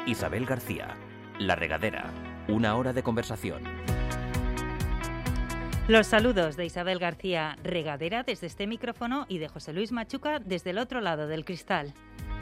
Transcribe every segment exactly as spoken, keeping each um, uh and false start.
Isabel García, La Regadera, una hora de conversación. Los saludos de Isabel García Regadera desde este micrófono y de José Luis Machuca desde el otro lado del cristal.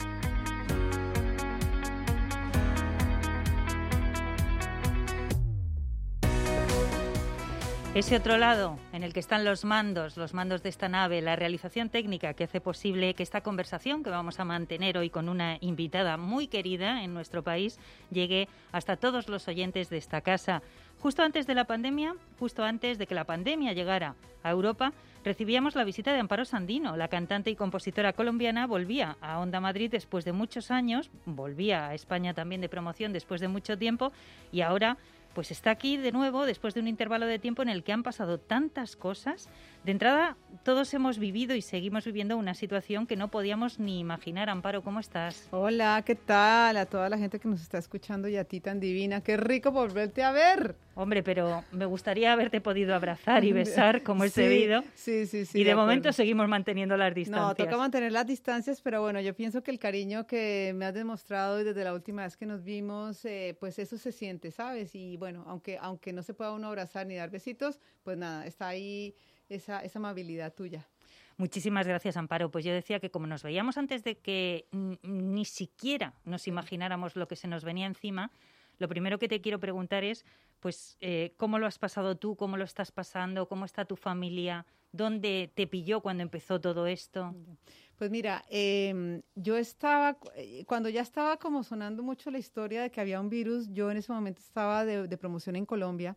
Ese otro lado en el que están los mandos, los mandos de esta nave, la realización técnica que hace posible que esta conversación que vamos a mantener hoy con una invitada muy querida en nuestro país llegue hasta todos los oyentes de esta casa. Justo antes de la pandemia, justo antes de que la pandemia llegara a Europa, recibíamos la visita de Amparo Sandino. La cantante y compositora colombiana volvía a Onda Madrid después de muchos años, volvía a España también de promoción después de mucho tiempo y ahora pues está aquí de nuevo después de un intervalo de tiempo en el que han pasado tantas cosas. De entrada, todos hemos vivido y seguimos viviendo una situación que no podíamos ni imaginar. Amparo, ¿cómo estás? Hola, ¿qué tal? A toda la gente que nos está escuchando y a ti tan divina. ¡Qué rico volverte a ver! Hombre, pero me gustaría haberte podido abrazar y besar como es sí, debido. Sí, sí, sí. Y de, de momento acuerdo. Seguimos manteniendo las distancias. No, toca mantener las distancias, pero bueno, yo pienso que el cariño que me has demostrado desde la última vez que nos vimos, eh, pues eso se siente, ¿sabes? Y bueno, aunque, aunque no se pueda uno abrazar ni dar besitos, pues nada, está ahí esa, esa amabilidad tuya. Muchísimas gracias, Amparo. Pues yo decía que como nos veíamos antes de que n- ni siquiera nos imagináramos lo que se nos venía encima, lo primero que te quiero preguntar es, pues, eh, ¿cómo lo has pasado tú? ¿Cómo lo estás pasando? ¿Cómo está tu familia? ¿Dónde te pilló cuando empezó todo esto? Pues mira, eh, yo estaba, cuando ya estaba como sonando mucho la historia de que había un virus, yo en ese momento estaba de, de promoción en Colombia,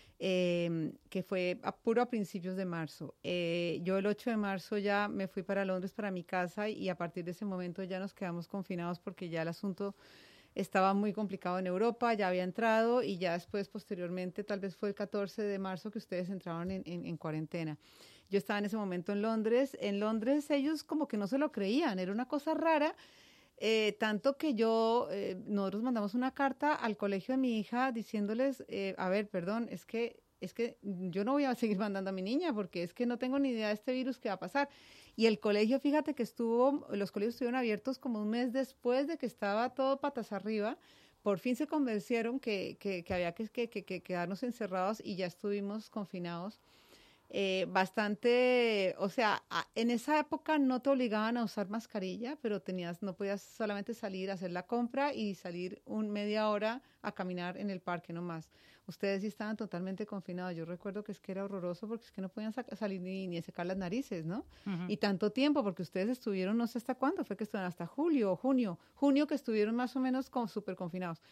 eh, que fue a puro a principios de marzo. Eh, yo el ocho de marzo ya me fui para Londres, para mi casa, y a partir de ese momento ya nos quedamos confinados porque ya el asunto estaba muy complicado en Europa, ya había entrado y ya después, posteriormente, tal vez fue el catorce de marzo que ustedes entraron en, en, en cuarentena. Yo estaba en ese momento en Londres. En Londres ellos como que no se lo creían, era una cosa rara, eh, tanto que yo, eh, nosotros mandamos una carta al colegio de mi hija diciéndoles, eh, a ver, perdón, es que, es que yo no voy a seguir mandando a mi niña porque es que no tengo ni idea de este virus que va a pasar. Y el colegio, fíjate que estuvo, los colegios estuvieron abiertos como un mes después de que estaba todo patas arriba. Por fin se convencieron que, que, que había que, que, que, que quedarnos encerrados y ya estuvimos confinados. Eh, bastante, o sea, a, en esa época no te obligaban a usar mascarilla, pero tenías, no podías solamente salir a hacer la compra y salir un media hora a caminar en el parque nomás. Ustedes sí estaban totalmente confinados. Yo recuerdo que es que era horroroso porque es que no podían saca, salir ni, ni a secar las narices, ¿no? Uh-huh. Y tanto tiempo, porque ustedes estuvieron, no sé hasta cuándo, fue que estuvieron hasta julio o junio, junio que estuvieron más o menos con, súper confinados.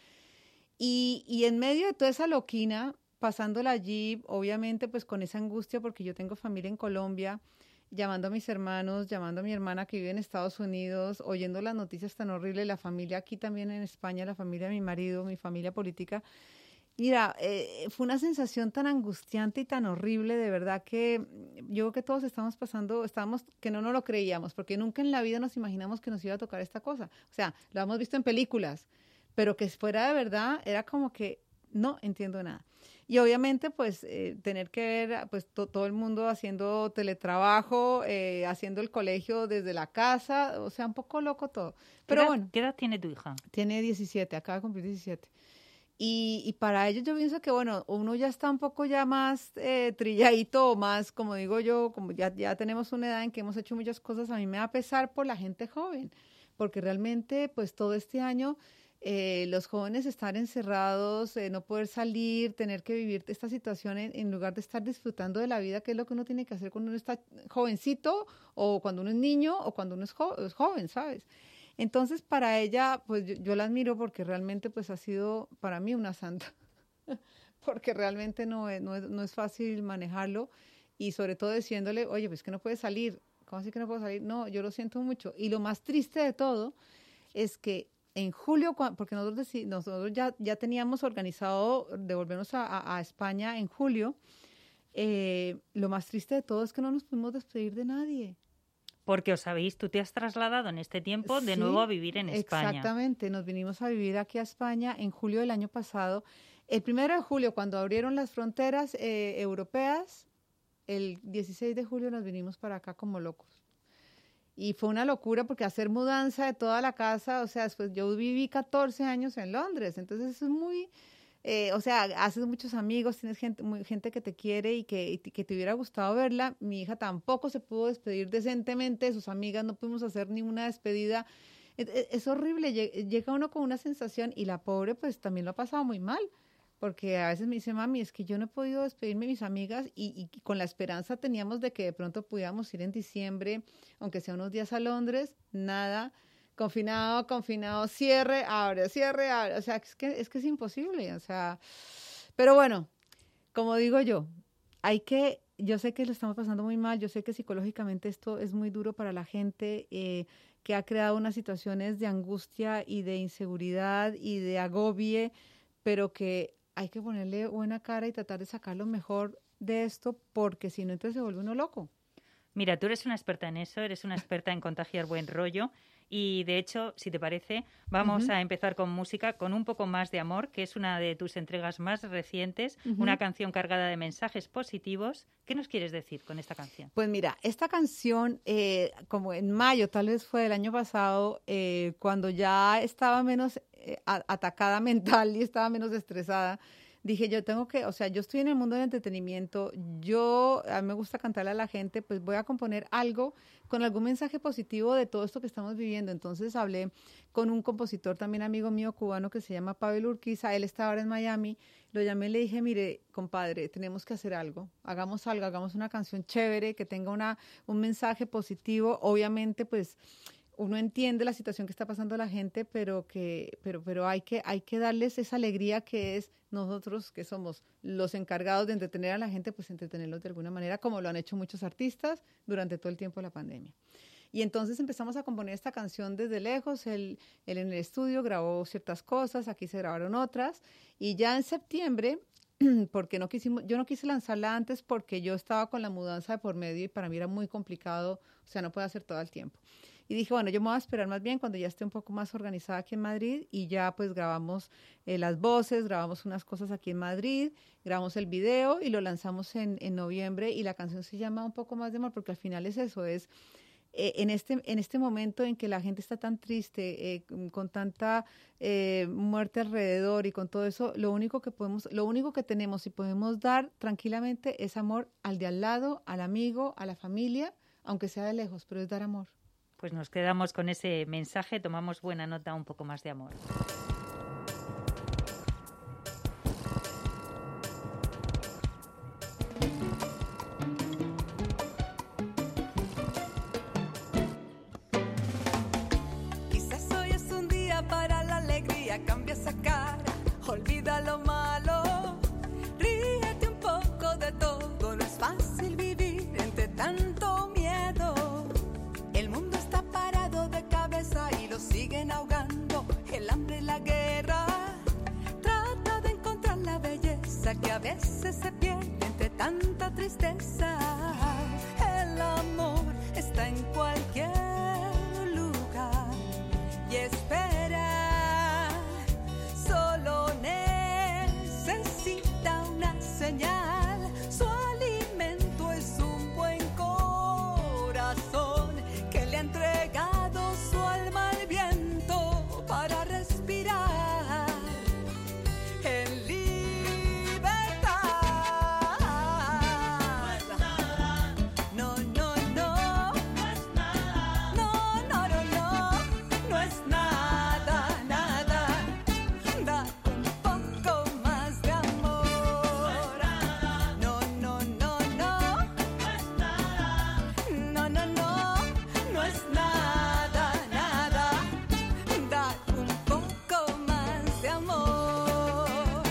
Y, y en medio de toda esa loquina, pasándola allí, obviamente pues con esa angustia porque yo tengo familia en Colombia, llamando a mis hermanos, llamando a mi hermana que vive en Estados Unidos, oyendo las noticias tan horribles, la familia aquí también en España, la familia de mi marido, mi familia política. Mira, eh, fue una sensación tan angustiante y tan horrible, de verdad que yo creo que todos estamos pasando, estábamos que no nos lo creíamos, porque nunca en la vida nos imaginamos que nos iba a tocar esta cosa. O sea, lo hemos visto en películas, pero que fuera de verdad era como que no entiendo nada. Y obviamente, pues, eh, tener que ver, pues, to- todo el mundo haciendo teletrabajo, eh, haciendo el colegio desde la casa, o sea, un poco loco todo. Pero ¿Qué edad, bueno. ¿Qué edad tiene tu hija? Tiene diecisiete, acaba de cumplir diecisiete. Y, y para ellos yo pienso que, bueno, uno ya está un poco ya más eh, trilladito o más, como digo yo, como ya, ya tenemos una edad en que hemos hecho muchas cosas, a mí me va a pesar por la gente joven, porque realmente, pues, todo este año Eh, los jóvenes estar encerrados, eh, no poder salir, tener que vivir esta situación en, en lugar de estar disfrutando de la vida, que es lo que uno tiene que hacer cuando uno está jovencito o cuando uno es niño o cuando uno es, jo- es joven, ¿sabes? Entonces, para ella, pues yo, yo la admiro porque realmente pues ha sido para mí una santa, porque realmente no es, no, es, no es fácil manejarlo y sobre todo diciéndole, oye, pues que no puedes salir, ¿cómo así que no puedo salir? No, yo lo siento mucho. Y lo más triste de todo es que en julio, porque nosotros, deci- nosotros ya, ya teníamos organizado devolvernos a, a, a España en julio, eh, lo más triste de todo es que no nos pudimos despedir de nadie. Porque os habéis, tú te has trasladado en este tiempo de Sí, nuevo a vivir en España. Exactamente, nos vinimos a vivir aquí a España en julio del año pasado. El primero de julio, cuando abrieron las fronteras eh, europeas, el dieciséis de julio nos vinimos para acá como locos. y fue una locura porque hacer mudanza de toda la casa, o sea, después yo viví catorce años en Londres, entonces es muy... Eh, o sea, haces muchos amigos, tienes gente, muy, gente que te quiere y que, y que te hubiera gustado verla. Mi hija tampoco se pudo despedir decentemente de sus amigas, no pudimos hacer ninguna despedida. Es, es, es horrible, llega uno con una sensación y la pobre pues también lo ha pasado muy mal, porque a veces me dice, mami, es que yo no he podido despedirme de mis amigas y, y con la esperanza teníamos de que de pronto pudiéramos ir en diciembre, aunque sea unos días a Londres, nada. Confinado, confinado, cierre, abre, cierre, abre. O sea, es que, es que es imposible. O sea, pero bueno, como digo yo, hay que, yo sé que lo estamos pasando muy mal, yo sé que psicológicamente esto es muy duro para la gente, eh, que ha creado unas situaciones de angustia y de inseguridad y de agobie, pero que hay que ponerle buena cara y tratar de sacar lo mejor de esto, porque si no, entonces se vuelve uno loco. Mira, tú eres una experta en eso, eres una experta en contagiar buen rollo y, de hecho, si te parece, vamos uh-huh. a empezar con música, con Un poco más de amor, que es una de tus entregas más recientes, uh-huh. una canción cargada de mensajes positivos. ¿Qué nos quieres decir con esta canción? Pues mira, esta canción, eh, como en mayo, tal vez fue el año pasado, eh, cuando ya estaba menos eh, atacada mental y estaba menos estresada, dije, yo tengo que, o sea, yo estoy en el mundo del entretenimiento, yo, a mí me gusta cantarle a la gente, pues voy a componer algo con algún mensaje positivo de todo esto que estamos viviendo. Entonces hablé con un compositor también amigo mío cubano que se llama Pavel Urquiza, él está ahora en Miami, lo llamé y le dije, mire, compadre, tenemos que hacer algo, hagamos algo, hagamos una canción chévere, que tenga una, un mensaje positivo, obviamente, pues, uno entiende la situación que está pasando la gente, pero que, pero, pero hay que, hay que darles esa alegría que es nosotros que somos los encargados de entretener a la gente, pues entretenerlos de alguna manera, como lo han hecho muchos artistas durante todo el tiempo de la pandemia. Y entonces empezamos a componer esta canción desde lejos, él, él en el estudio grabó ciertas cosas, aquí se grabaron otras, y ya en septiembre, porque no quisimos, yo no quise lanzarla antes porque yo estaba con la mudanza de por medio y para mí era muy complicado, o sea, no puedo hacer todo el tiempo. Y dije, bueno, yo me voy a esperar más bien cuando ya esté un poco más organizada aquí en Madrid y ya pues grabamos eh, las voces, grabamos unas cosas aquí en Madrid, grabamos el video y lo lanzamos en, en noviembre y la canción se llama Un poco más de amor porque al final es eso, es eh, en, este, en este momento en que la gente está tan triste, eh, con tanta eh, muerte alrededor y con todo eso, lo único que podemos, lo único que tenemos y podemos dar tranquilamente es amor al de al lado, al amigo, a la familia, aunque sea de lejos, pero es dar amor. Pues nos quedamos con ese mensaje, tomamos buena nota, Un poco más de amor. Quizás hoy es un día para la alegría, cambia esa cara, olvida lo malo, ríete un poco de todo, no es fácil vivir entre tanto miedo. El mundo está parado de cabeza y lo siguen ahogando el hambre y la guerra. Trata de encontrar la belleza que a veces se pierde entre tanta tristeza. El amor está en cualquier lugar y espera. Solo necesita una señal. Su alimento es un buen corazón que le ha entregado su alma al viento para respirar en libertad. No, no, no, no es nada. No, no, no, no, no es nada, nada. Da un poco más de amor. No, no, no, no, no es nada. No, no, no, no es nada, nada. Da un poco más de amor.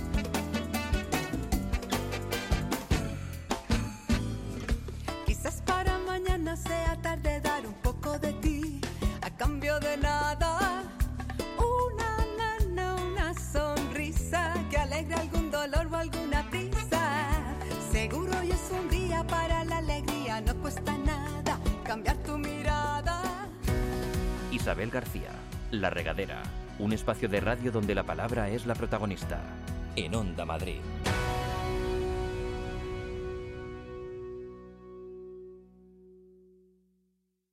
Quizás para mañana sea tarde dar un poco de ti a cambio de nada. Una lana, una sonrisa que alegre algún dolor o alguna prisa. Seguro hoy es un día para la alegría, no cuesta nada cambiar tu mirada. Isabel García, La Regadera, un espacio de radio donde la palabra es la protagonista. En Onda Madrid.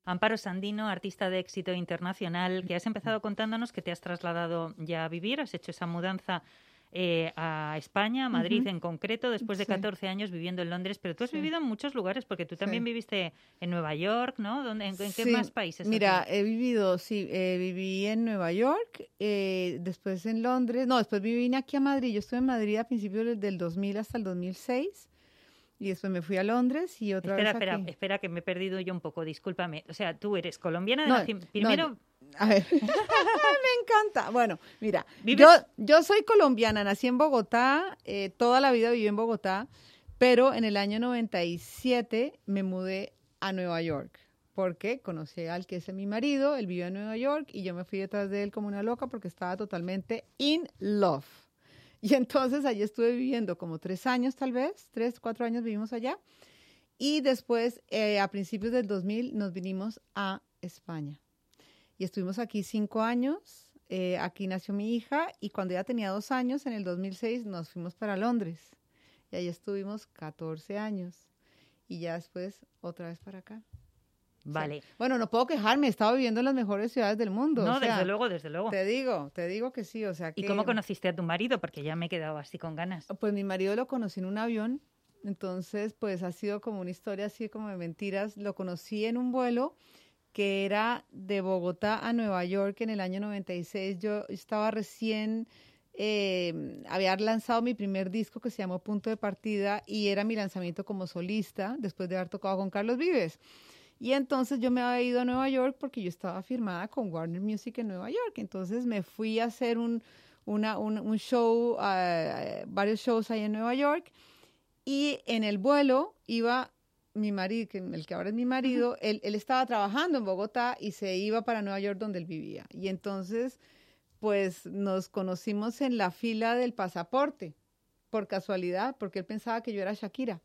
Amparo Sandino, artista de éxito internacional, que has empezado contándonos que te has trasladado ya a vivir, has hecho esa mudanza eh, a España, a Madrid uh-huh. en concreto, después de sí. catorce años viviendo en Londres, pero tú has sí. vivido en muchos lugares, porque tú también sí. viviste en Nueva York, ¿no? ¿Dónde, en, ¿En qué sí. más países? Mira, he vivido, sí, eh, viví en Nueva York, eh, después en Londres, no, después vine aquí a Madrid, yo estuve en Madrid a principios del dos mil hasta el dos mil seis, y después me fui a Londres y otra espera, vez espera, aquí. Espera, que me he perdido yo un poco, discúlpame. O sea, tú eres colombiana de no, nacimiento. Primero... No, a ver, me encanta. Bueno, mira, yo, yo soy colombiana, nací en Bogotá, eh, toda la vida viví en Bogotá, pero en el año noventa y siete me mudé a Nueva York, porque conocí al que es mi marido, él vive en Nueva York, y yo me fui detrás de él como una loca porque estaba totalmente in love. Y entonces allí estuve viviendo como tres años tal vez, tres, cuatro años vivimos allá. Y después, eh, a principios del dos mil, nos vinimos a España. Y estuvimos aquí cinco años, eh, aquí nació mi hija, y cuando ella tenía dos años, en el dos mil seis, nos fuimos para Londres. Y ahí estuvimos catorce años. Y ya después, otra vez para acá. Vale. O sea, bueno, no puedo quejarme, he estado viviendo en las mejores ciudades del mundo. No, o sea, desde luego, desde luego. Te digo, te digo que sí, o sea que... ¿Y cómo conociste a tu marido? Porque ya me he quedado así con ganas. Pues mi marido lo conocí en un avión, entonces pues ha sido como una historia así como de mentiras. Lo conocí en un vuelo que era de Bogotá a Nueva York en el año noventa y seis. Yo estaba recién... Eh, había lanzado mi primer disco que se llamó Punto de Partida y era mi lanzamiento como solista después de haber tocado con Carlos Vives. Y entonces yo me había ido a Nueva York porque yo estaba firmada con Warner Music en Nueva York. Entonces me fui a hacer un, una, un, un show, uh, varios shows ahí en Nueva York. Y en el vuelo iba mi marido, que, el que ahora es mi marido, uh-huh. él, él estaba trabajando en Bogotá y se iba para Nueva York donde él vivía. Y entonces, pues nos conocimos en la fila del pasaporte, por casualidad, porque él pensaba que yo era Shakira.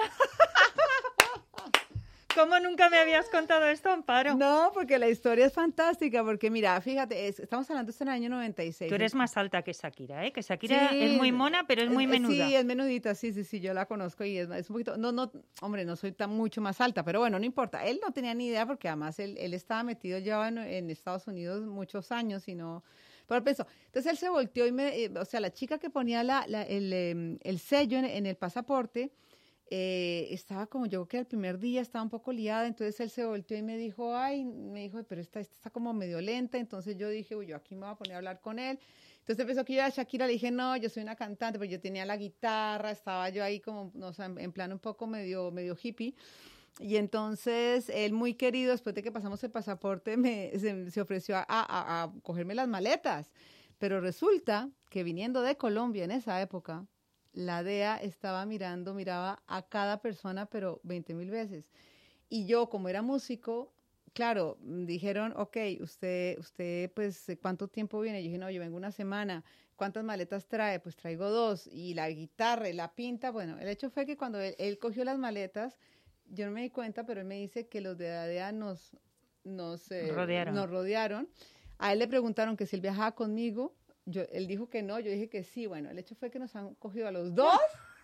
¿Cómo nunca me habías contado esto, Amparo? No, porque la historia es fantástica, porque mira, fíjate, es, estamos hablando de esto en el año noventa y seis. Tú eres más alta que Shakira, ¿eh? Que Shakira sí, es muy mona, pero es muy menuda. Sí, es menudita, sí, sí, sí, yo la conozco y es, es un poquito, no, no, hombre, no soy tan mucho más alta, pero bueno, no importa. Él no tenía ni idea porque además él, él estaba metido ya en, en Estados Unidos muchos años y no... Pero pensó, entonces él se volteó y me, eh, o sea, la chica que ponía la, la, el, eh, el sello en, en el pasaporte, Eh, estaba como yo que el primer día estaba un poco liada, entonces él se volteó y me dijo, ay, me dijo, pero esta, esta está como medio lenta, entonces yo dije, uy, yo aquí me voy a poner a hablar con él. Entonces empezó que yo era Shakira, le dije, no, yo soy una cantante, pero yo tenía la guitarra, estaba yo ahí como, no sé, en, en plan un poco medio, medio hippie. Y entonces él muy querido, después de que pasamos el pasaporte, me, se, se ofreció a, a, a cogerme las maletas. Pero resulta que viniendo de Colombia en esa época, la D E A estaba mirando, miraba a cada persona, pero veinte mil veces. Y yo, como era músico, claro, dijeron, ok, usted, usted, pues, ¿cuánto tiempo viene? Yo dije, no, yo vengo una semana. ¿Cuántas maletas trae? Pues traigo dos. Y la guitarra y la pinta, bueno, el hecho fue que cuando él, él cogió las maletas, yo no me di cuenta, pero él me dice que los de la D E A nos, nos, eh, rodearon. nos rodearon. A él le preguntaron que si él viajaba conmigo. Yo, él dijo que no, yo dije que sí. Bueno, el hecho fue que nos han cogido a los dos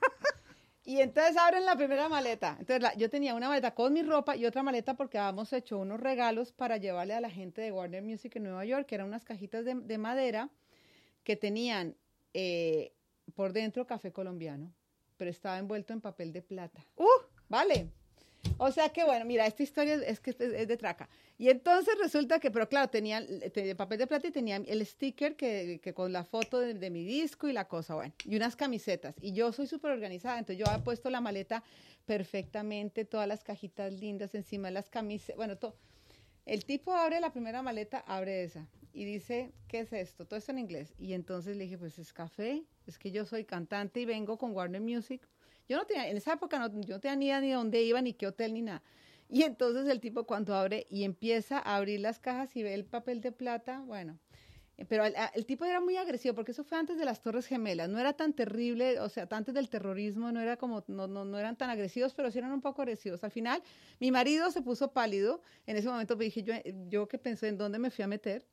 y entonces abren la primera maleta. Entonces la, yo tenía una maleta con mi ropa y otra maleta porque habíamos hecho unos regalos para llevarle a la gente de Warner Music en Nueva York, que eran unas cajitas de, de madera que tenían eh, por dentro café colombiano, pero estaba envuelto en papel de plata. ¡Uh! ¿Vale? O sea que, bueno, mira, esta historia es que es, es de traca. Y entonces resulta que, pero claro, tenía el papel de plata y tenía el sticker que, que con la foto de, de mi disco y la cosa, bueno, y unas camisetas. Y yo soy súper organizada, entonces yo había puesto la maleta perfectamente, todas las cajitas lindas encima de las camisetas, bueno, todo. El tipo abre la primera maleta, abre esa y dice, ¿qué es esto? Todo esto en inglés. Y entonces le dije, pues es café, es que yo soy cantante y vengo con Warner Music. Yo no tenía, en esa época no, yo no tenía ni idea ni dónde iba, ni qué hotel, ni nada. Y entonces el tipo cuando abre y empieza a abrir las cajas y ve el papel de plata, bueno, pero el, el tipo era muy agresivo, porque eso fue antes de las Torres Gemelas, no era tan terrible, o sea, antes del terrorismo, no era como, no, no, no eran tan agresivos, pero sí eran un poco agresivos. Al final, mi marido se puso pálido, en ese momento me dije, yo, yo que pensé en dónde me fui a meter,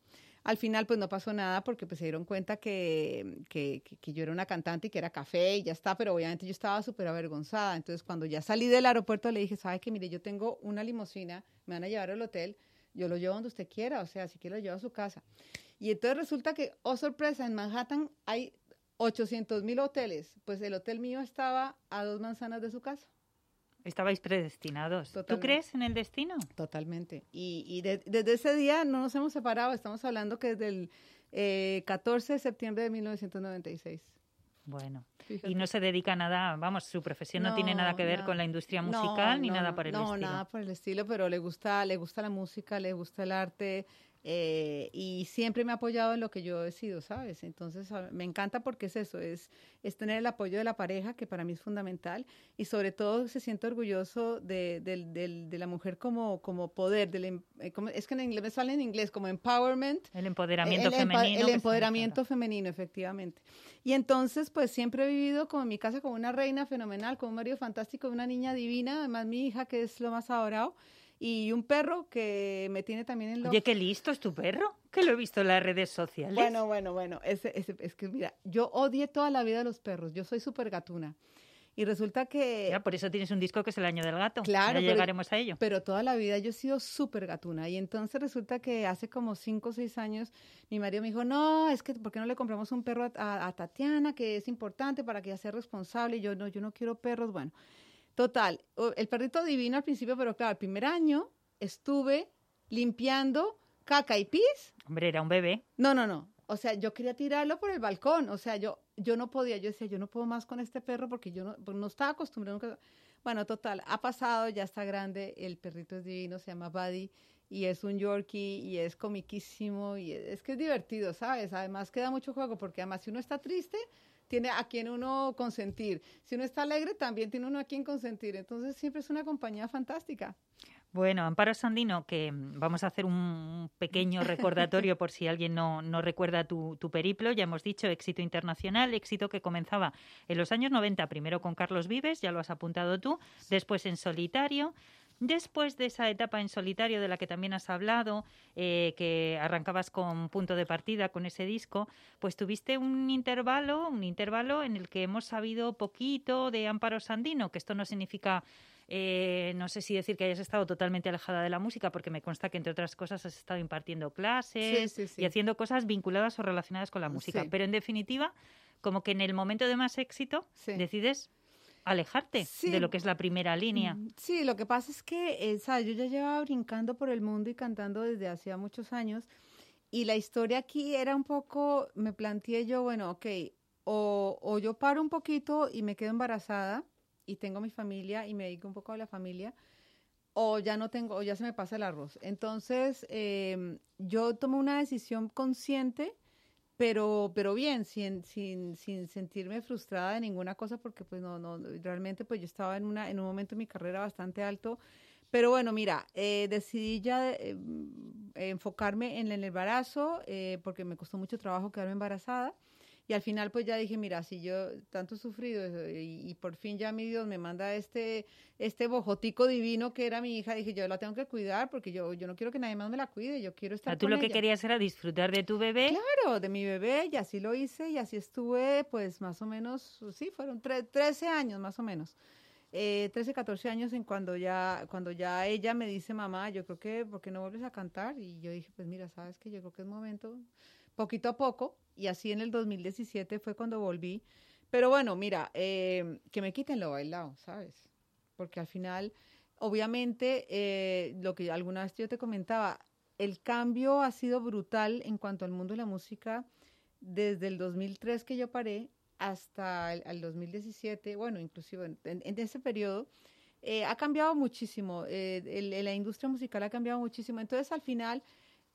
Al final, pues no pasó nada porque pues se dieron cuenta que, que, que, que yo era una cantante y que era café y ya está, pero obviamente yo estaba súper avergonzada. Entonces, cuando ya salí del aeropuerto, le dije, ¿sabe qué? Mire, yo tengo una limusina, me van a llevar al hotel, yo lo llevo donde usted quiera, o sea, si quiere lo llevo a su casa. Y entonces resulta que, oh sorpresa, en Manhattan hay ochocientos mil hoteles. Pues el hotel mío estaba a dos manzanas de su casa. Estabais predestinados. Totalmente. ¿Tú crees en el destino? Totalmente. Y, y de, desde ese día no nos hemos separado. Estamos hablando que desde el eh, catorce de septiembre de mil novecientos noventa y seis. Bueno, Fíjate. y no se dedica a nada, vamos, su profesión no, no tiene nada que ver nada. con la industria musical no, ni no, nada no, por el no, estilo. No, nada por el estilo, pero le gusta, le gusta la música, le gusta el arte eh, y siempre me ha apoyado en lo que yo he sido, ¿sabes? Entonces a, me encanta porque es eso, es, es tener el apoyo de la pareja, que para mí es fundamental, y sobre todo se siente orgulloso de, de, de, de la mujer como, como poder, del, como, es que en inglés me sale en inglés como empowerment. El empoderamiento el, femenino. El empoderamiento claro. femenino, efectivamente. Y entonces, pues siempre he vivido como en mi casa como una reina fenomenal, con un marido fantástico, una niña divina, además mi hija que es lo más adorado, y un perro que me tiene también en lo... Oye, qué listo es tu perro, que lo he visto en las redes sociales. Bueno, bueno, bueno, ese, ese, es que mira, yo odié toda la vida a los perros, yo soy súper gatuna. Y resulta que... Ya, por eso tienes un disco que es El Año del Gato. Claro. Ya llegaremos pero, a ello. Pero toda la vida yo he sido súper gatuna. Y entonces resulta que hace como cinco o seis años mi marido me dijo, no, es que ¿por qué no le compramos un perro a, a, a Tatiana? Que es importante para que ella sea responsable. Y yo, no, yo no quiero perros. Bueno, total, el perrito divino al principio, pero claro, el primer año estuve limpiando caca y pis. Hombre, era un bebé. No, no, no. O sea, yo quería tirarlo por el balcón. O sea, yo, yo no podía. Yo decía, yo no puedo más con este perro porque yo no, no estaba acostumbrada. Nunca. Bueno, total, ha pasado, ya está grande. El perrito es divino, se llama Buddy. Y es un Yorkie y es comiquísimo. Y es, es que es divertido, ¿sabes? Además, queda mucho juego porque además si uno está triste, tiene a quien uno consentir. Si uno está alegre, también tiene uno a quien consentir. Entonces, siempre es una compañía fantástica. Bueno, Amparo Sandino, que vamos a hacer un pequeño recordatorio por si alguien no, no recuerda tu, tu periplo. Ya hemos dicho, éxito internacional, éxito que comenzaba en los años noventa, primero con Carlos Vives, ya lo has apuntado tú, después en solitario. Después de esa etapa en solitario de la que también has hablado, eh, que arrancabas con Punto de Partida, con ese disco, pues tuviste un intervalo, un intervalo en el que hemos sabido poquito de Amparo Sandino, que esto no significa... Eh, no sé si decir que hayas estado totalmente alejada de la música, porque me consta que, entre otras cosas, has estado impartiendo clases sí, sí, sí. y haciendo cosas vinculadas o relacionadas con la música. Sí. Pero, en definitiva, como que en el momento de más éxito sí. decides alejarte sí. de lo que es la primera línea. Sí, lo que pasa es que eh, ¿sabes? Yo ya llevaba brincando por el mundo y cantando desde hacía muchos años, y la historia aquí era un poco, me planteé yo, bueno, ok, o, o yo paro un poquito y me quedo embarazada, y tengo mi familia y me dedico un poco a la familia, o ya no tengo, o ya se me pasa el arroz. Entonces, eh, yo tomé una decisión consciente, pero, pero bien, sin, sin, sin sentirme frustrada de ninguna cosa, porque pues no, no, realmente pues yo estaba en una, en un momento de mi carrera bastante alto. Pero bueno, mira, eh, decidí ya eh, enfocarme en el embarazo, eh, porque me costó mucho trabajo quedarme embarazada. Y al final pues ya dije, mira, si yo tanto he sufrido y, y por fin ya mi Dios me manda este, este bojotico divino que era mi hija, dije, yo la tengo que cuidar porque yo, yo no quiero que nadie más me la cuide, yo quiero estar o sea, tú con lo ella. que querías era disfrutar de tu bebé. Claro, de mi bebé, y así lo hice, y así estuve pues más o menos, sí, fueron tre- trece años más o menos. Eh, trece, catorce años en cuando ya, cuando ya ella me dice, mamá, yo creo que, ¿por qué no vuelves a cantar? Y yo dije, pues mira, sabes que yo creo que es momento, poquito a poco, y así en el dos mil diecisiete fue cuando volví. Pero bueno, mira, eh, que me quiten lo bailado, ¿sabes? Porque al final, obviamente, eh, lo que alguna vez yo te comentaba, el cambio ha sido brutal en cuanto al mundo de la música desde el dos mil tres que yo paré hasta el, el dos mil diecisiete, bueno, inclusive en, en, en ese periodo, eh, ha cambiado muchísimo, eh, el, el, la industria musical ha cambiado muchísimo. Entonces, al final...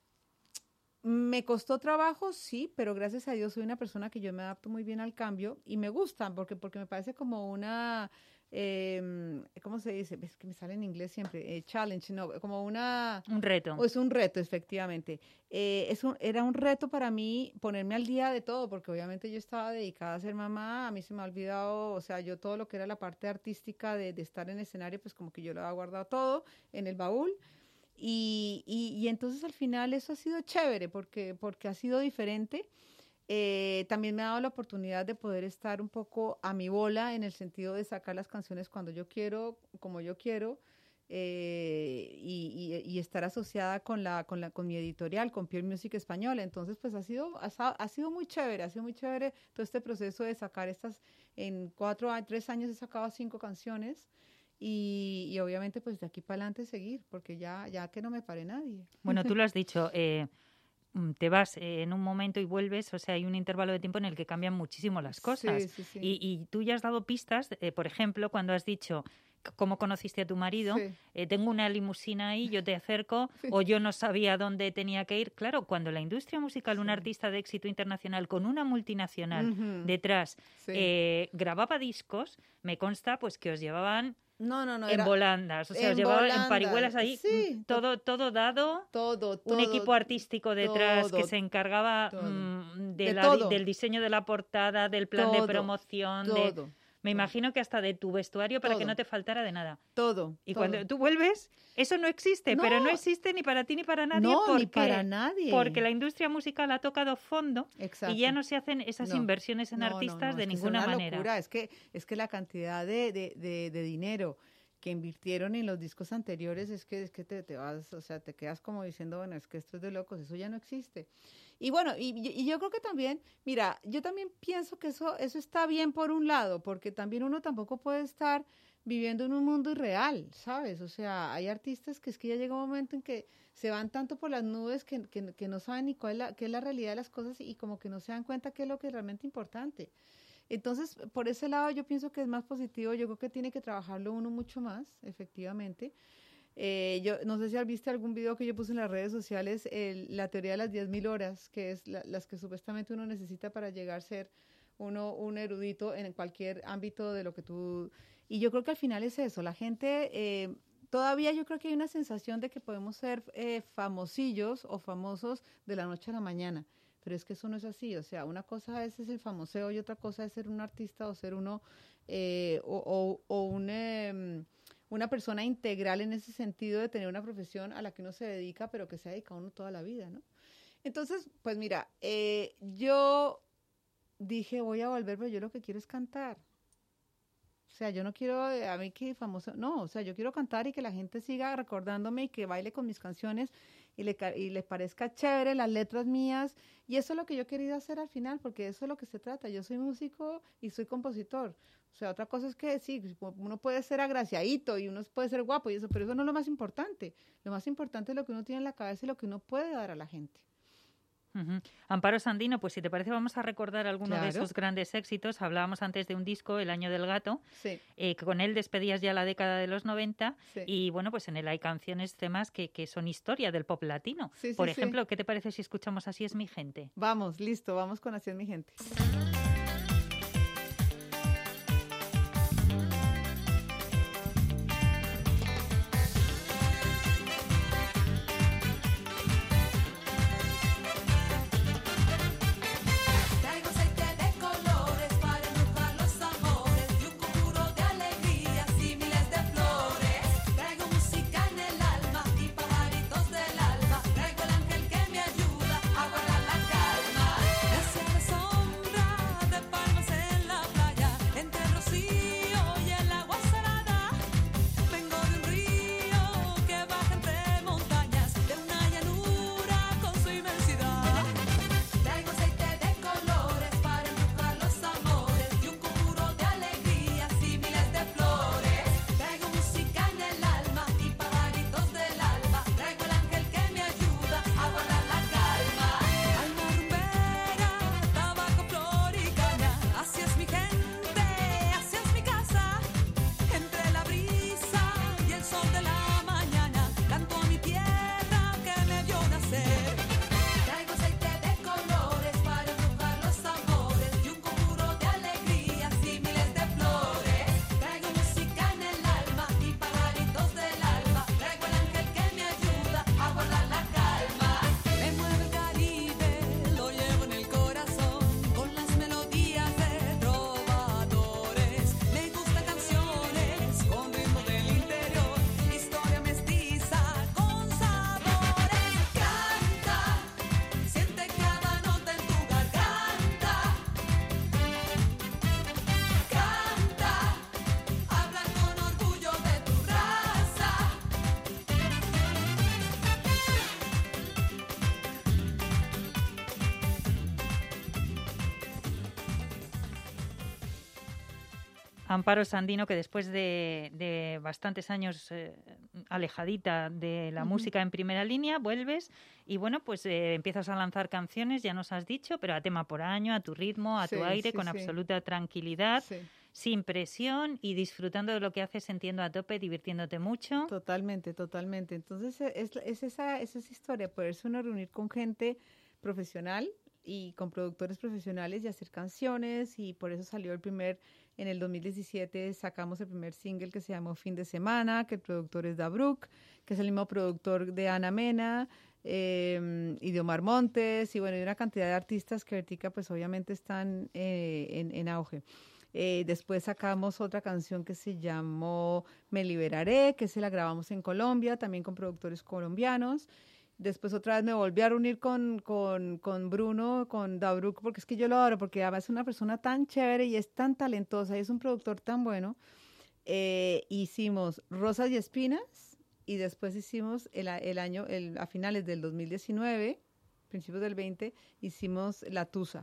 Me costó trabajo, sí, pero gracias a Dios soy una persona que yo me adapto muy bien al cambio y me gusta porque, porque me parece como una, eh, ¿cómo se dice? Es que me sale en inglés siempre, eh, challenge, no, como una... Un reto. O es un reto, efectivamente. Eh, es un, era un reto para mí ponerme al día de todo, porque obviamente yo estaba dedicada a ser mamá, a mí se me ha olvidado, o sea, yo todo lo que era la parte artística de, de estar en escenario, pues como que yo lo había guardado todo en el baúl. y, y, y entonces al final eso ha sido chévere porque, porque ha sido diferente. Eh, también me ha dado la oportunidad de poder estar un poco a mi bola en el sentido de sacar las canciones cuando yo quiero, como yo quiero, eh, y, y, y estar asociada con, la, con, la, con mi editorial, con Pure Music Español. Entonces, pues ha sido, ha, ha sido muy chévere, ha sido muy chévere todo este proceso de sacar estas, en cuatro, tres años he sacado cinco canciones. Y, y obviamente pues de aquí para adelante seguir, porque ya, ya que no me pare nadie. Bueno, tú lo has dicho, eh, te vas eh, en un momento y vuelves, o sea, hay un intervalo de tiempo en el que cambian muchísimo las cosas. Sí, sí, sí. Y, y tú ya has dado pistas, eh, por ejemplo, cuando has dicho cómo conociste a tu marido, Sí. eh, tengo una limusina ahí, yo te acerco, Sí. o yo no sabía dónde tenía que ir. Claro, cuando la industria musical, un Sí. artista de éxito internacional con una multinacional Ujú. detrás, Sí. eh, grababa discos, me consta pues que os llevaban No, no, no. en era volandas, o sea, en os llevaban en volandas, parihuelas ahí, sí, mm, todo, todo dado. todo, todo. Un equipo artístico detrás que todo, se encargaba todo. mm, de De la- todo. del diseño de la portada, del plan de Todo, promoción, de, todo, me imagino que hasta de tu vestuario para que Todo. no te faltara de nada. todo. Y todo. cuando tú vuelves, eso no existe, pero no No. existe ni para ti ni para nadie. No, porque, ni para nadie. Porque la industria musical ha tocado fondo Exacto. y ya no se hacen esas No. inversiones en No, no, artistas no, de es que es ninguna una manera. locura. Es que, es que la cantidad de, de, de, de dinero que invirtieron en los discos anteriores es que, es que te, te vas, o sea, te quedas como diciendo, bueno, es que esto es de locos, eso ya no existe. Y bueno, y, y yo creo que también, mira, yo también pienso que eso, eso está bien por un lado, porque también uno tampoco puede estar viviendo en un mundo irreal, ¿sabes? O sea, hay artistas que es que ya llega un momento en que se van tanto por las nubes que, que, que no saben ni cuál es la, qué es la realidad de las cosas y como que no se dan cuenta qué es lo que es realmente importante. Entonces, por ese lado yo pienso que es más positivo, yo creo que tiene que trabajarlo uno mucho más, efectivamente. Eh, yo no sé si has visto algún video que yo puse en las redes sociales, el, la teoría de las diez mil horas, que es la, las que supuestamente uno necesita para llegar a ser uno un erudito en cualquier ámbito de lo que tú... Y yo creo que al final es eso, la gente... Eh, todavía yo creo que hay una sensación de que podemos ser eh, famosillos o famosos de la noche a la mañana. Pero es que eso no es así, o sea, una cosa es, es el famoseo y otra cosa es ser un artista o ser uno, eh, o, o, o un, eh, una persona integral en ese sentido de tener una profesión a la que uno se dedica, pero que se ha dedicado uno toda la vida, ¿no? Entonces, pues mira, eh, yo dije, voy a volver, pero yo lo que quiero es cantar. O sea, yo no quiero, a mí que famoso, no, o sea, yo quiero cantar y que la gente siga recordándome y que baile con mis canciones y le, y le parezca chévere las letras mías. Y eso es lo que yo he querido hacer al final, porque eso es lo que se trata. Yo soy músico y soy compositor. O sea, otra cosa es que sí, uno puede ser agraciadito y uno puede ser guapo y eso, pero eso no es lo más importante. Lo más importante es lo que uno tiene en la cabeza y lo que uno puede dar a la gente. Uh-huh. Amparo Sandino, pues si te parece vamos a recordar algunos Claro. de esos grandes éxitos. Hablábamos antes de un disco, El Año del Gato, Sí, eh, que con él despedías ya la década de los noventa sí. y bueno, pues en él hay canciones, temas que, que son historia del pop latino. Sí, sí, Por sí. ejemplo, ¿qué te parece si escuchamos Así es mi gente? Vamos, listo, vamos con Así es mi gente. Traigo aceite de colores para embrujar los amores y un conjuro de alegrías y miles de flores. Traigo música en el alma y pajaritos del alma. Traigo el ángel que me ayuda a guardar la calma. Gracias a la sombra Amparo Sandino, que después de, de bastantes años eh, alejadita de la uh-huh. música en primera línea, vuelves y bueno, pues eh, empiezas a lanzar canciones, ya nos has dicho, pero a tema por año, a tu ritmo, a sí, tu aire, sí, con sí. absoluta tranquilidad, sí. sin presión y disfrutando de lo que haces, entiendo, a tope, divirtiéndote mucho. Totalmente, totalmente. Entonces es, es, esa, es esa historia, poderse uno reunir con gente profesional y con productores profesionales y hacer canciones, y por eso salió el primer, en el dos mil diecisiete sacamos el primer single que se llamó Fin de Semana, que el productor es Dabruk, que es el mismo productor de Ana Mena eh, y de Omar Montes, y bueno, hay una cantidad de artistas que ahorita pues obviamente están eh, en, en auge. Eh, después sacamos otra canción que se llamó Me Liberaré, que se la grabamos en Colombia, también con productores colombianos. Después otra vez me volví a reunir con, con, con Bruno, con Dabruk, porque es que yo lo adoro, porque además es una persona tan chévere y es tan talentosa y es un productor tan bueno. Eh, hicimos Rosas y Espinas y después hicimos el, el año, el, a finales del dos mil diecinueve, principios del veinte, hicimos La Tusa.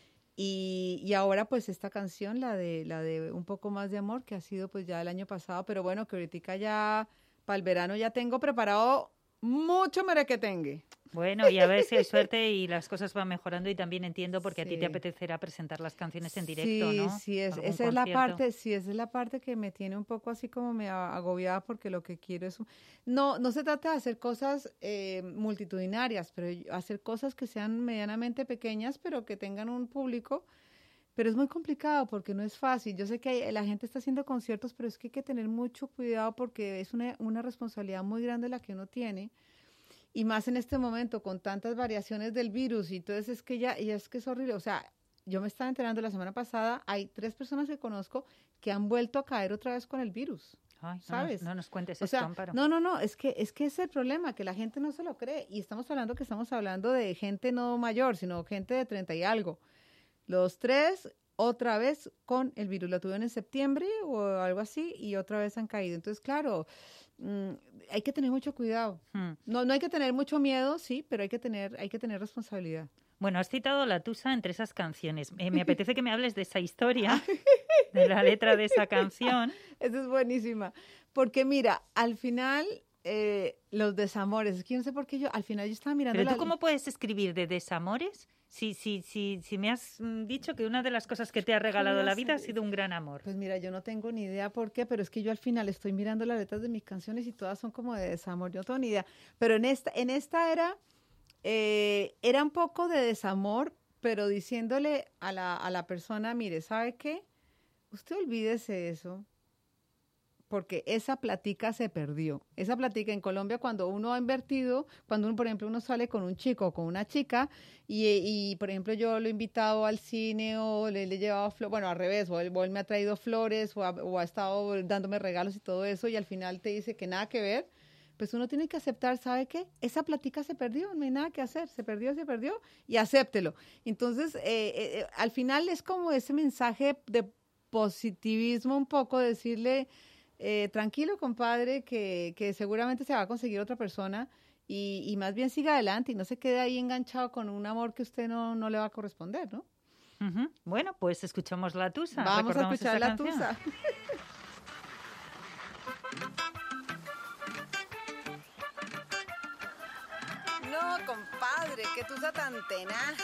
Y, y ahora pues esta canción, la de, la de Un Poco Más de Amor, que ha sido pues ya el año pasado, pero bueno, que ahorita ya para el verano ya tengo preparado mucho merequetengue. Bueno, y a ver si hay suerte y las cosas van mejorando, y también entiendo porque sí. a ti te apetecerá presentar las canciones en directo, sí, ¿no? Sí, sí, es, esa es la parte, sí, esa es la parte que me tiene un poco así como me agobiada, porque lo que quiero es, no, no se trata de hacer cosas eh, multitudinarias, pero hacer cosas que sean medianamente pequeñas, pero que tengan un público. Pero es muy complicado porque no es fácil. Yo sé que hay, la gente está haciendo conciertos, pero es que hay que tener mucho cuidado porque es una, una responsabilidad muy grande la que uno tiene. Y más en este momento, con tantas variaciones del virus, y entonces es que ya, y es que es horrible. O sea, yo me estaba enterando la semana pasada, hay tres personas que conozco que han vuelto a caer otra vez con el virus. Ay, ¿sabes? No, no nos cuentes o esto, sea, Amparo. No, no, no, es que, es que ese es el problema, que la gente no se lo cree. Y estamos hablando que estamos hablando de gente no mayor, sino gente de treinta y algo. Los tres, otra vez con el virus. La tuvieron en septiembre o algo así y otra vez han caído. Entonces, claro, mmm, hay que tener mucho cuidado. Hmm. No, no hay que tener mucho miedo, sí, pero hay que tener, hay que tener responsabilidad. Bueno, has citado La Tusa entre esas canciones. Eh, me apetece que me hables de esa historia, de la letra de esa canción. Esa es buenísima. Porque mira, al final... Eh, los desamores, es que yo no sé por qué yo, al final yo estaba mirando... ¿Pero tú la... cómo puedes escribir de desamores si, si, si, si me has dicho que una de las cosas que te ha regalado la vida ha sido un gran amor? Pues mira, yo no tengo ni idea por qué, pero es que yo al final estoy mirando las letras de mis canciones y todas son como de desamor, yo no tengo ni idea. Pero en esta, en esta era, eh, era un poco de desamor, pero diciéndole a la, a la persona, mire, ¿sabe qué? Usted olvídese de eso. Porque esa platica se perdió. Esa platica en Colombia, cuando uno ha invertido, cuando uno, por ejemplo, uno sale con un chico o con una chica y, y, por ejemplo, yo lo he invitado al cine o le, le he llevado flores, bueno, al revés, o él, o él me ha traído flores o ha, o ha estado dándome regalos y todo eso, y al final te dice que nada que ver, pues uno tiene que aceptar, ¿sabe qué? Esa platica se perdió, no hay nada que hacer, se perdió, se perdió, y acéptelo. Entonces, eh, eh, al final es como ese mensaje de positivismo un poco, decirle... Eh, tranquilo, compadre, que, que seguramente se va a conseguir otra persona y, y más bien siga adelante y no se quede ahí enganchado con un amor que usted no, no le va a corresponder, ¿no? Uh-huh. Bueno, pues escuchamos La Tusa. Vamos a escuchar La canción. Tusa. No, compadre, qué tusa tan tenaz.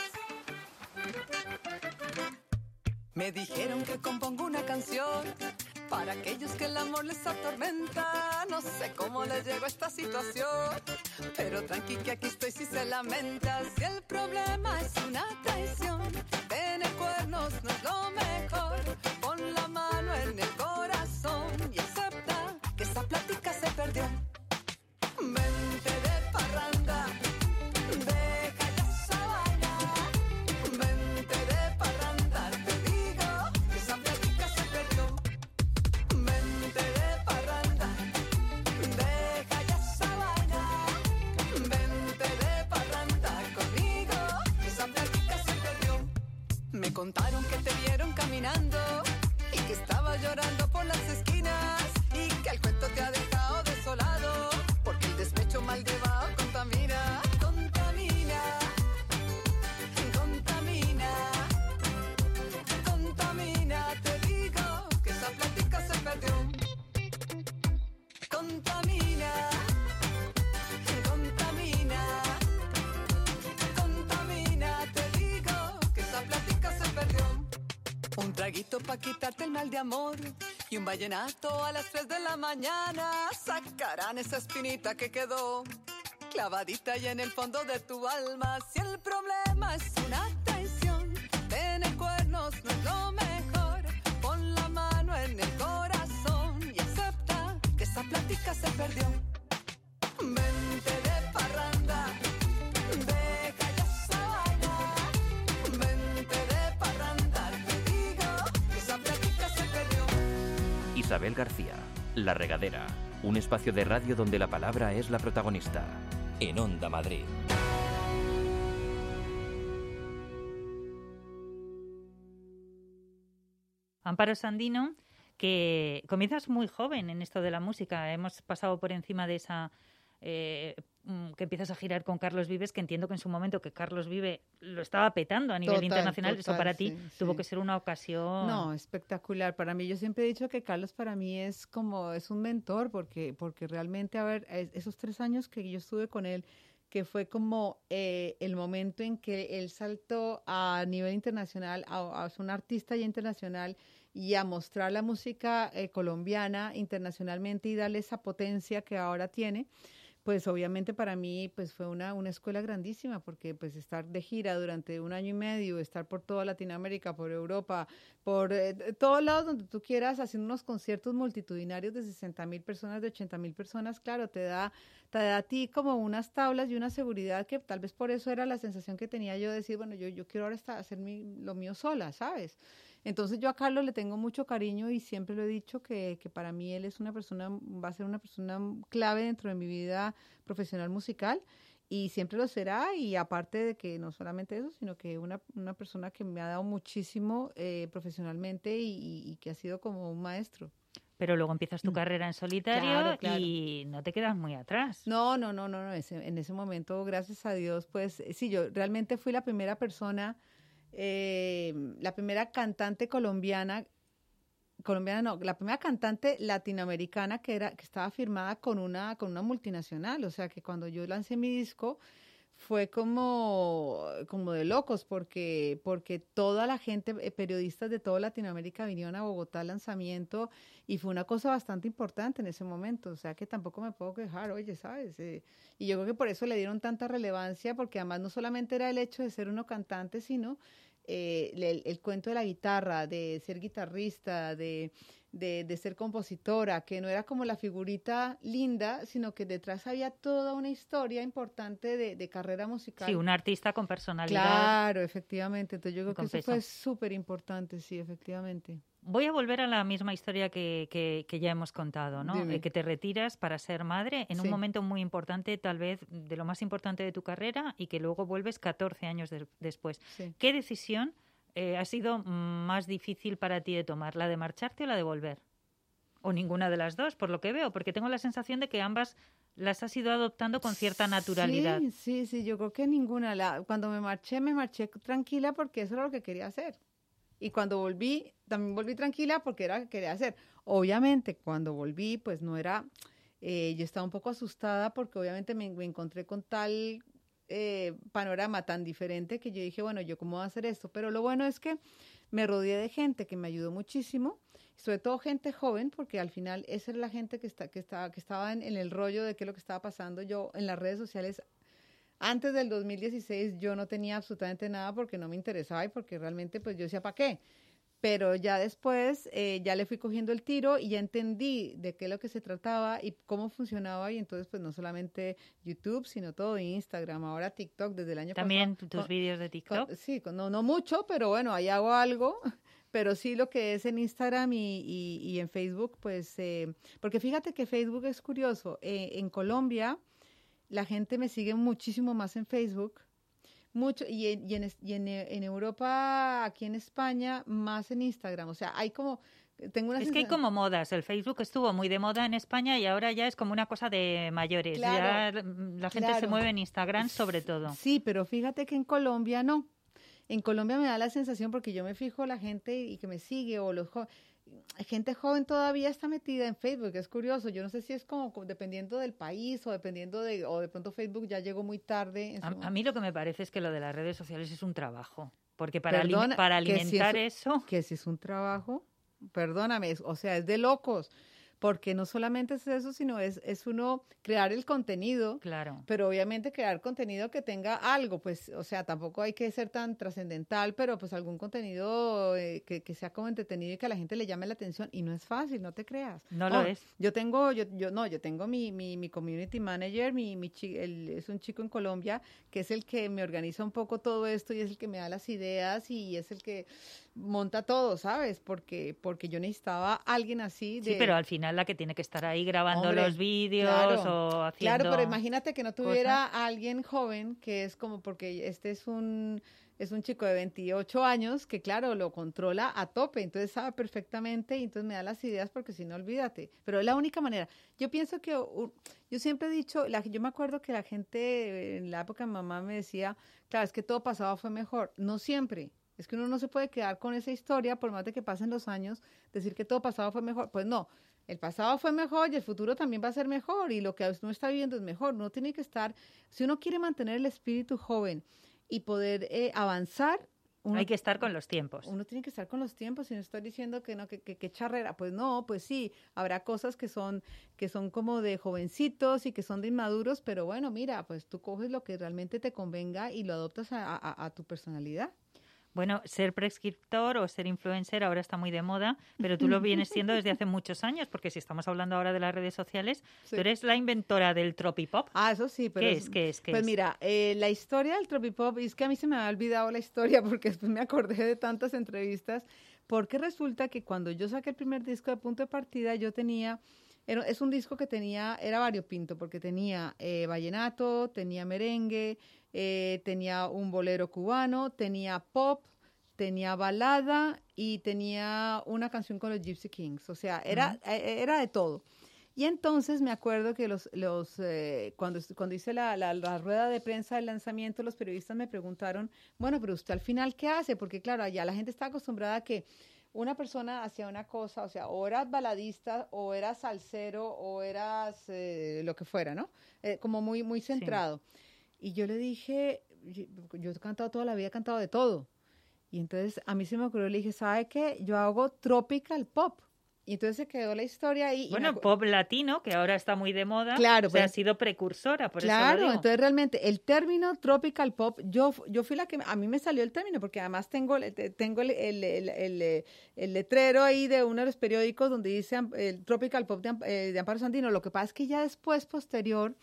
Me dijeron que compongo una canción para aquellos que el amor les atormenta. No sé cómo les llegó esta situación, pero tranqui que aquí estoy si se lamenta. Si el problema es una traición, tener cuernos no es lo mejor. Pon la mano en el corazón y acepta que esa plática se perdió. Vente de parranda, deja ya esa vaina. Vente de parranda, te digo que esa plática se perdió. Vente de parranda, deja ya esa vaina. Vente de parranda conmigo, que esa plática se perdió. Me contaron que te vieron caminando y que estabas llorando por las esquinas y que el cuento te ha dejado desolado porque el despecho mal llevado contamina, contamina, contamina, contamina. Te digo que esa plática Un traguito pa' quitarte el mal de amor y un vallenato a las tres de la mañana sacarán esa espinita que quedó clavadita y en el fondo de tu alma. Si el problema es una traición, tener cuernos no es lo mejor. Pon la mano en el corazón y acepta que esa plática se perdió. Vente de parranda, deja ya esa vaina. Vente de parranda, te digo que esa plática se perdió. Isabel García, La Regadera, un espacio de radio donde la palabra es la protagonista. En Onda Madrid. Amparo Sandino, que comienzas muy joven en esto de la música. Hemos pasado por encima de esa... Eh, que empiezas a girar con Carlos Vives, que entiendo que en su momento que Carlos Vive lo estaba petando a nivel Total, internacional, total, eso para ti sí, tuvo sí. que ser una ocasión... No, espectacular. Para mí, yo siempre he dicho que Carlos para mí es como, es un mentor, porque, porque realmente, a ver, esos tres años que yo estuve con él, que fue como eh, el momento en que él saltó a nivel internacional, a, a ser un artista ya internacional y a mostrar la música eh, colombiana internacionalmente y darle esa potencia que ahora tiene. Pues obviamente para mí pues fue una, una escuela grandísima, porque pues estar de gira durante un año y medio, estar por toda Latinoamérica, por Europa, por eh, todos lados donde tú quieras, haciendo unos conciertos multitudinarios de sesenta mil personas, de ochenta mil personas, claro, te da, te da a ti como unas tablas y una seguridad que tal vez por eso era la sensación que tenía yo de decir, bueno, yo, yo quiero ahora estar, hacer mi, lo mío sola, ¿sabes? Entonces yo a Carlos le tengo mucho cariño y siempre lo he dicho que, que para mí él es una persona, va a ser una persona clave dentro de mi vida profesional musical y siempre lo será, y aparte de que no solamente eso, sino que una, una persona que me ha dado muchísimo eh, profesionalmente y, y que ha sido como un maestro. Pero luego empiezas tu carrera en solitario Claro, claro. y no te quedas muy atrás. No, no, no, no, no. Ese, en ese momento, gracias a Dios, pues sí, yo realmente fui la primera persona... Eh, la primera cantante colombiana, colombiana no, la primera cantante latinoamericana que era, que estaba firmada con una, con una multinacional. O sea que cuando yo lancé mi disco fue como, como de locos, porque, porque toda la gente, eh, periodistas de toda Latinoamérica vinieron a Bogotá al lanzamiento y fue una cosa bastante importante en ese momento. O sea que tampoco me puedo quejar, oye, ¿sabes? Eh, y yo creo que por eso le dieron tanta relevancia, porque además no solamente era el hecho de ser uno cantante, sino eh, el, el cuento de la guitarra, de ser guitarrista, de, de, de ser compositora, que no era como la figurita linda, sino que detrás había toda una historia importante de, de carrera musical. Sí, un artista con personalidad. Claro, efectivamente. Entonces yo creo que eso eso fue súper importante, sí, efectivamente. Voy a volver a la misma historia que, que, que ya hemos contado, ¿no? Eh, que te retiras para ser madre en sí. un momento muy importante, tal vez de lo más importante de tu carrera, y que luego vuelves catorce años de, después. Sí. ¿Qué decisión eh, ha sido más difícil para ti de tomar, la de marcharte o la de volver? O ninguna de las dos, por lo que veo, porque tengo la sensación de que ambas las has ido adoptando con cierta naturalidad. Sí, sí, sí, yo creo que ninguna. La, cuando me marché, me marché tranquila porque eso era lo que quería hacer. Y cuando volví, también volví tranquila porque era lo que quería hacer. Obviamente, cuando volví, pues no era... Eh, yo estaba un poco asustada porque obviamente me, me encontré con tal eh, panorama tan diferente que yo dije, bueno, ¿yo cómo voy a hacer esto? Pero lo bueno es que me rodeé de gente que me ayudó muchísimo, sobre todo gente joven, porque al final esa era la gente que, está, que, estaba, que estaba en, en el rollo de qué es lo que estaba pasando. Yo en las redes sociales... Antes del dos mil dieciséis yo no tenía absolutamente nada porque no me interesaba y porque realmente pues yo decía, ¿para qué? Pero ya después eh, ya le fui cogiendo el tiro y ya entendí de qué es lo que se trataba y cómo funcionaba, y entonces pues no solamente YouTube, sino todo Instagram, ahora TikTok desde el año ¿También pasado. ¿También tus vídeos de TikTok? Con, sí, con, no, no mucho, pero bueno, ahí hago algo. Pero sí lo que es en Instagram y, y, y en Facebook, pues, eh, porque fíjate que Facebook es curioso. Eh, en Colombia... La gente me sigue muchísimo más en Facebook, mucho, y, en, y, en, y en, en Europa, aquí en España, más en Instagram. O sea, hay como... Tengo una es sensación... que hay como modas. El Facebook estuvo muy de moda en España y ahora ya es como una cosa de mayores. Claro, ya la gente claro. se mueve en Instagram sobre todo. Sí, pero fíjate que en Colombia no. En Colombia me da la sensación, porque yo me fijo la gente y que me sigue, o los jóvenes... gente joven todavía está metida en Facebook, es curioso, yo no sé si es como, como dependiendo del país o dependiendo de, o de pronto Facebook ya llegó muy tarde. En su... a, a mí lo que me parece es que lo de las redes sociales es un trabajo, porque para, Perdona, ali- para alimentar que si es, eso... Que si es un trabajo, perdóname, o sea, es de locos. Porque no solamente es eso, sino es, es uno crear el contenido, claro. Pero obviamente crear contenido que tenga algo, pues, o sea, tampoco hay que ser tan trascendental, pero pues algún contenido eh, que, que sea como entretenido y que a la gente le llame la atención, y no es fácil, no te creas. No oh, lo es. Yo tengo, yo, yo no, yo tengo mi, mi, mi community manager, mi, mi chi, el, es un chico en Colombia que es el que me organiza un poco todo esto y es el que me da las ideas y es el que monta todo, ¿sabes? Porque, porque yo necesitaba alguien así de... Sí, pero al final la que tiene que estar ahí grabando Hombre, los vídeos claro, o haciendo... Claro, pero imagínate que no tuviera cosas. a alguien joven, que es como, porque este es un, es un chico de veintiocho años, que claro, lo controla a tope, entonces sabe perfectamente y entonces me da las ideas, porque si no, olvídate. Pero es la única manera. Yo pienso que, uh, yo siempre he dicho, la, yo me acuerdo que la gente, en la época de mi mamá me decía, claro, es que todo pasado fue mejor. No siempre. Es que uno no se puede quedar con esa historia, por más de que pasen los años, decir que todo pasado fue mejor. Pues no, el pasado fue mejor y el futuro también va a ser mejor y lo que uno está viviendo es mejor. Uno tiene que estar, si uno quiere mantener el espíritu joven y poder eh, avanzar, uno, hay que estar con los tiempos. Uno tiene que estar con los tiempos, y no estoy diciendo que no, que, que, que charrera, pues no, pues sí, habrá cosas que son, que son como de jovencitos y que son de inmaduros, pero bueno, mira, pues tú coges lo que realmente te convenga y lo adoptas a, a, a tu personalidad. Bueno, ser prescriptor o ser influencer ahora está muy de moda, pero tú lo vienes siendo desde hace muchos años, porque si estamos hablando ahora de las redes sociales, sí. Tú eres la inventora del tropipop. Ah, eso sí. Pero ¿Qué es, es? ¿Qué es? ¿Qué pues es? mira, eh, la historia del tropipop, es que a mí se me había olvidado la historia, porque después me acordé de tantas entrevistas, porque resulta que cuando yo saqué el primer disco de Punto de Partida, yo tenía... Era, es un disco que tenía, era variopinto, porque tenía eh, vallenato, tenía merengue, eh, tenía un bolero cubano, tenía pop, tenía balada y tenía una canción con los Gypsy Kings. O sea, era, uh-huh. era de todo. Y entonces me acuerdo que los, los eh, cuando, cuando hice la, la, la rueda de prensa del lanzamiento, los periodistas me preguntaron, bueno, pero usted al final, ¿qué hace? Porque claro, allá la gente está acostumbrada a que una persona hacía una cosa, o sea, o eras baladista, o eras salsero, o eras eh, lo que fuera, ¿no? Eh, como muy, muy centrado. Sí. Y yo le dije, yo, yo he cantado toda la vida, he cantado de todo. Y entonces a mí se me ocurrió, le dije, ¿sabe qué? Yo hago tropical pop. Y entonces se quedó la historia ahí. Bueno, y pop latino, que ahora está muy de moda. Claro. O sea, pues, ha sido precursora, por claro, eso lo digo. Entonces realmente el término tropical pop, yo, yo fui la que, a mí me salió el término, porque además tengo, tengo el, el, el, el, el letrero ahí de uno de los periódicos donde dice el tropical pop de, de Amparo Sandino. Lo que pasa es que ya después, posterior,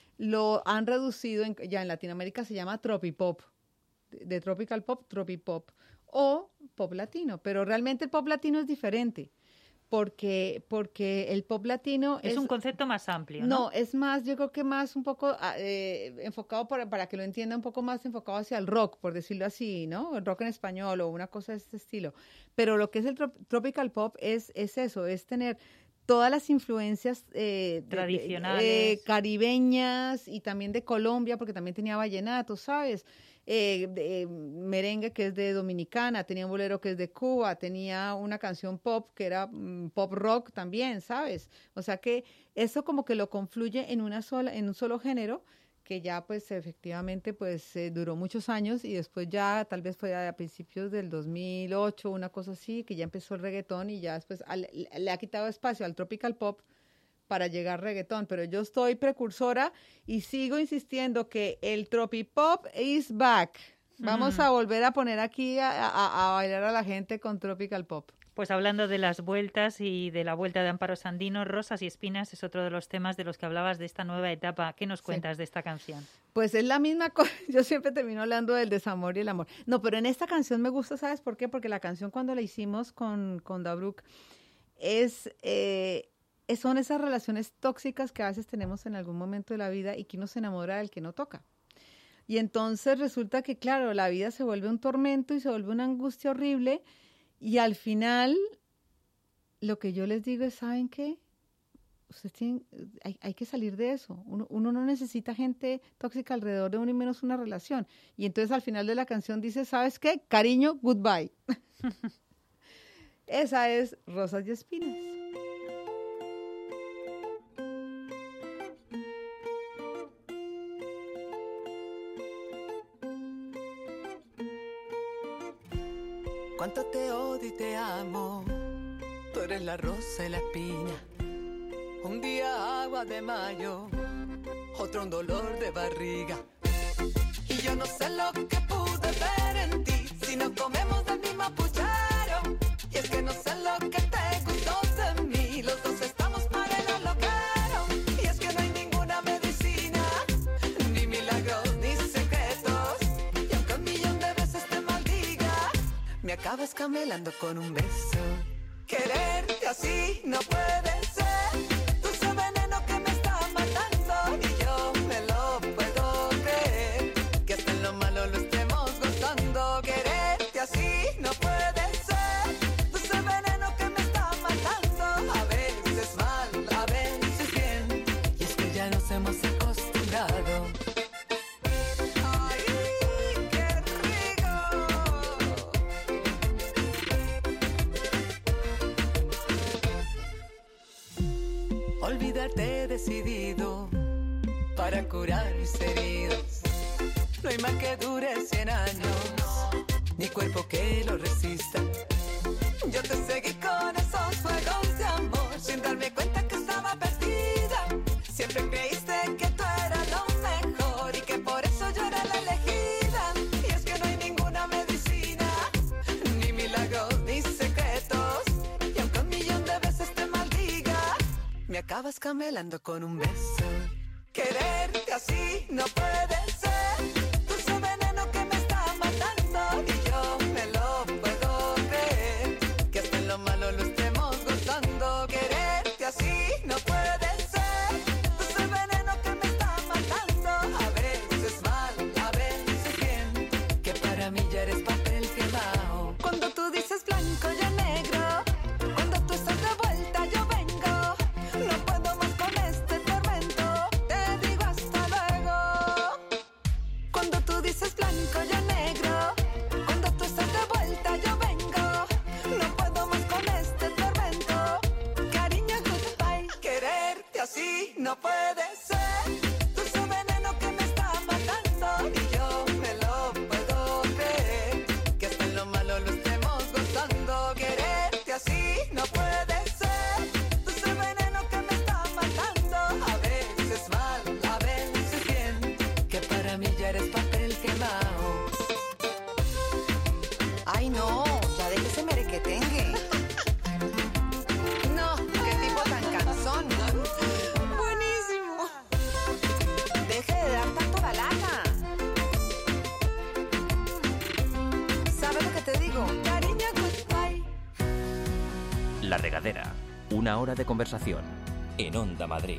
lo han reducido, en, ya en Latinoamérica se llama tropipop. De, de tropical pop, tropipop. O pop latino, pero realmente el pop latino es diferente. Porque, porque el pop latino es, es un concepto más amplio, ¿no? No, es más, yo creo que más un poco eh, enfocado, por, para que lo entienda, un poco más enfocado hacia el rock, por decirlo así, ¿no? El rock en español o una cosa de este estilo. Pero lo que es el trop- tropical pop es, es eso, es tener todas las influencias eh, tradicionales, de, eh, caribeñas y también de Colombia, porque también tenía vallenato, ¿sabes? Eh, de, eh, merengue que es de Dominicana, tenía un bolero que es de Cuba, tenía una canción pop que era mm, pop rock también, ¿sabes? O sea que eso como que lo confluye en una sola, en un solo género, que ya pues efectivamente pues eh, duró muchos años y después ya tal vez fue a principios del dos mil ocho, una cosa así, que ya empezó el reggaetón y ya después al, le ha quitado espacio al tropical pop para llegar reggaetón, pero yo estoy precursora y sigo insistiendo que el tropipop is back. Vamos mm. a volver a poner aquí a, a, a bailar a la gente con tropical pop. Pues hablando de las vueltas y de la vuelta de Amparo Sandino, Rosas y Espinas es otro de los temas de los que hablabas de esta nueva etapa. ¿Qué nos cuentas sí. de esta canción? Pues es la misma cosa, yo siempre termino hablando del desamor y el amor. No, pero en esta canción me gusta, ¿sabes por qué? Porque la canción cuando la hicimos con, con Dabruk es... Eh, son esas relaciones tóxicas que a veces tenemos en algún momento de la vida y que uno se enamora del que no toca. Y entonces resulta que, claro, la vida se vuelve un tormento y se vuelve una angustia horrible y al final lo que yo les digo es, ¿saben qué? Ustedes tienen, hay, hay que salir de eso. Uno, uno no necesita gente tóxica alrededor de uno y menos una relación. Y entonces al final de la canción dice, ¿sabes qué? Cariño, goodbye. Esa es Rosas y Espinas. Cuánto te odio y te amo, tú eres la rosa y la espina. Un día agua de mayo, otro un dolor de barriga. Y yo no sé lo que pude ver en ti, si no comemos del mismo puchero. Y es que no sé lo que te gustó de mí, los dos estamos para el aloquero. Y es que no hay ninguna medicina, ni milagros, ni secretos. Y aunque un millón de veces te maldiga, me acabas camelando con un beso. Quererte así no puede ser. Tú sos veneno que me está matando y yo me lo puedo creer. Que hasta en lo malo lo estemos gozando. Quererte así no puede ser. Tú sos veneno que me está matando. A veces mal, a veces bien. Y es que ya nos hemos acostumbrado. Olvidarte he decidido para curar mis heridas. No hay mal que dure cien años, ni cuerpo que lo resista. Yo te seguí con esos fuegos de amor, sin darme cuenta que estaba perdida. Siempre creíste que tú eras lo mejor y que por eso yo era la elegida. Y es que no hay ninguna medicina, ni milagros, ni secretos. Y aunque un millón de veces te maldiga, me acabas camelando con un beso. Quererte así no puede ser. Tú sos veneno que me está matando y yo me lo puedo creer. Que hasta en lo malo lo estemos gozando. Quererte así no puede ser. Tú sos veneno que me está matando. A veces mal, a veces bien. Que para mí ya eres papel quemado. Cuando tú dices blanco yo negro. Cuando tú estás de vuelta yo vengo. No puedo más con este tormento, te digo hasta luego. Cuando tú dices blanco yo negro, cuando tú estás de vuelta yo vengo. No puedo más con este tormento, cariño goodbye. Quererte así no puede ser. Tú sos veneno que me está matando y yo me lo puedo creer. Que hasta en lo malo lo estemos gozando. Quererte así no puede ser. Tú sos veneno que me está matando. A veces mal, a veces bien. Que para mí ya eres papel quemado. Ay no, ya déjese merequetengue. No, qué tipo tan cansón. Buenísimo. Deje de dar tanto la lata. ¿Sabes lo que te digo? Cariño, goodbye. La Regadera, una hora de conversación en Onda Madrid.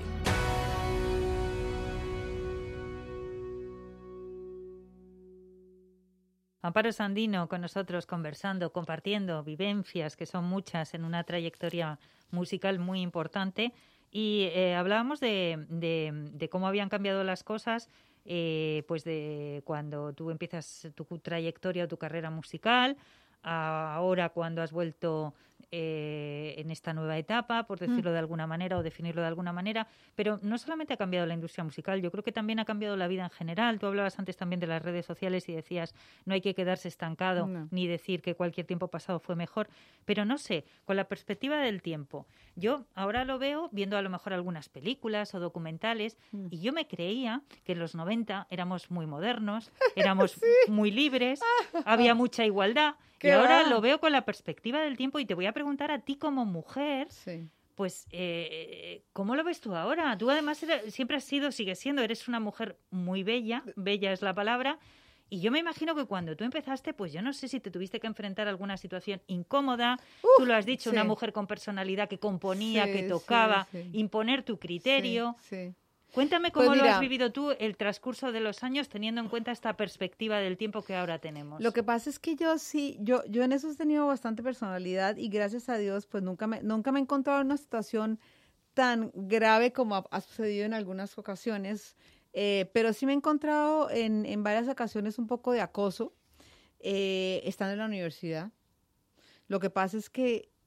Amparo Sandino con nosotros conversando, compartiendo vivencias, que son muchas en una trayectoria musical muy importante. Y eh, hablábamos de, de, de cómo habían cambiado las cosas, eh, pues de cuando tú empiezas tu trayectoria o tu carrera musical, a ahora cuando has vuelto eh, en esta nueva etapa, por decirlo mm. de alguna manera o definirlo de alguna manera. Pero no solamente ha cambiado la industria musical, yo creo que también ha cambiado la vida en general. Tú hablabas antes también de las redes sociales y decías no hay que quedarse estancado no. ni decir que cualquier tiempo pasado fue mejor. Pero no sé, con la perspectiva del tiempo, yo ahora lo veo viendo a lo mejor algunas películas o documentales mm. y yo me creía que en los noventa éramos muy modernos, éramos sí. muy libres, había mucha igualdad. Y ahora va? Lo veo con la perspectiva del tiempo y te voy a preguntar a ti como mujer, sí. pues, eh, ¿cómo lo ves tú ahora? Tú además eres, siempre has sido, sigues siendo, eres una mujer muy bella, bella es la palabra, y yo me imagino que cuando tú empezaste, pues yo no sé si te tuviste que enfrentar a alguna situación incómoda, Uf, tú lo has dicho, sí. una mujer con personalidad que componía, sí, que tocaba, sí, sí. imponer tu criterio... Sí, sí. Cuéntame cómo pues mira, lo has vivido tú el transcurso de los años teniendo en cuenta esta perspectiva del tiempo que ahora tenemos. Lo que pasa es que yo sí, yo, yo en eso he tenido bastante personalidad y gracias a Dios pues nunca me, nunca me he encontrado en una situación tan grave como ha, ha sucedido en algunas ocasiones, eh, pero sí me he encontrado en, en varias ocasiones un poco de acoso eh, estando en la universidad. Lo que pasa es que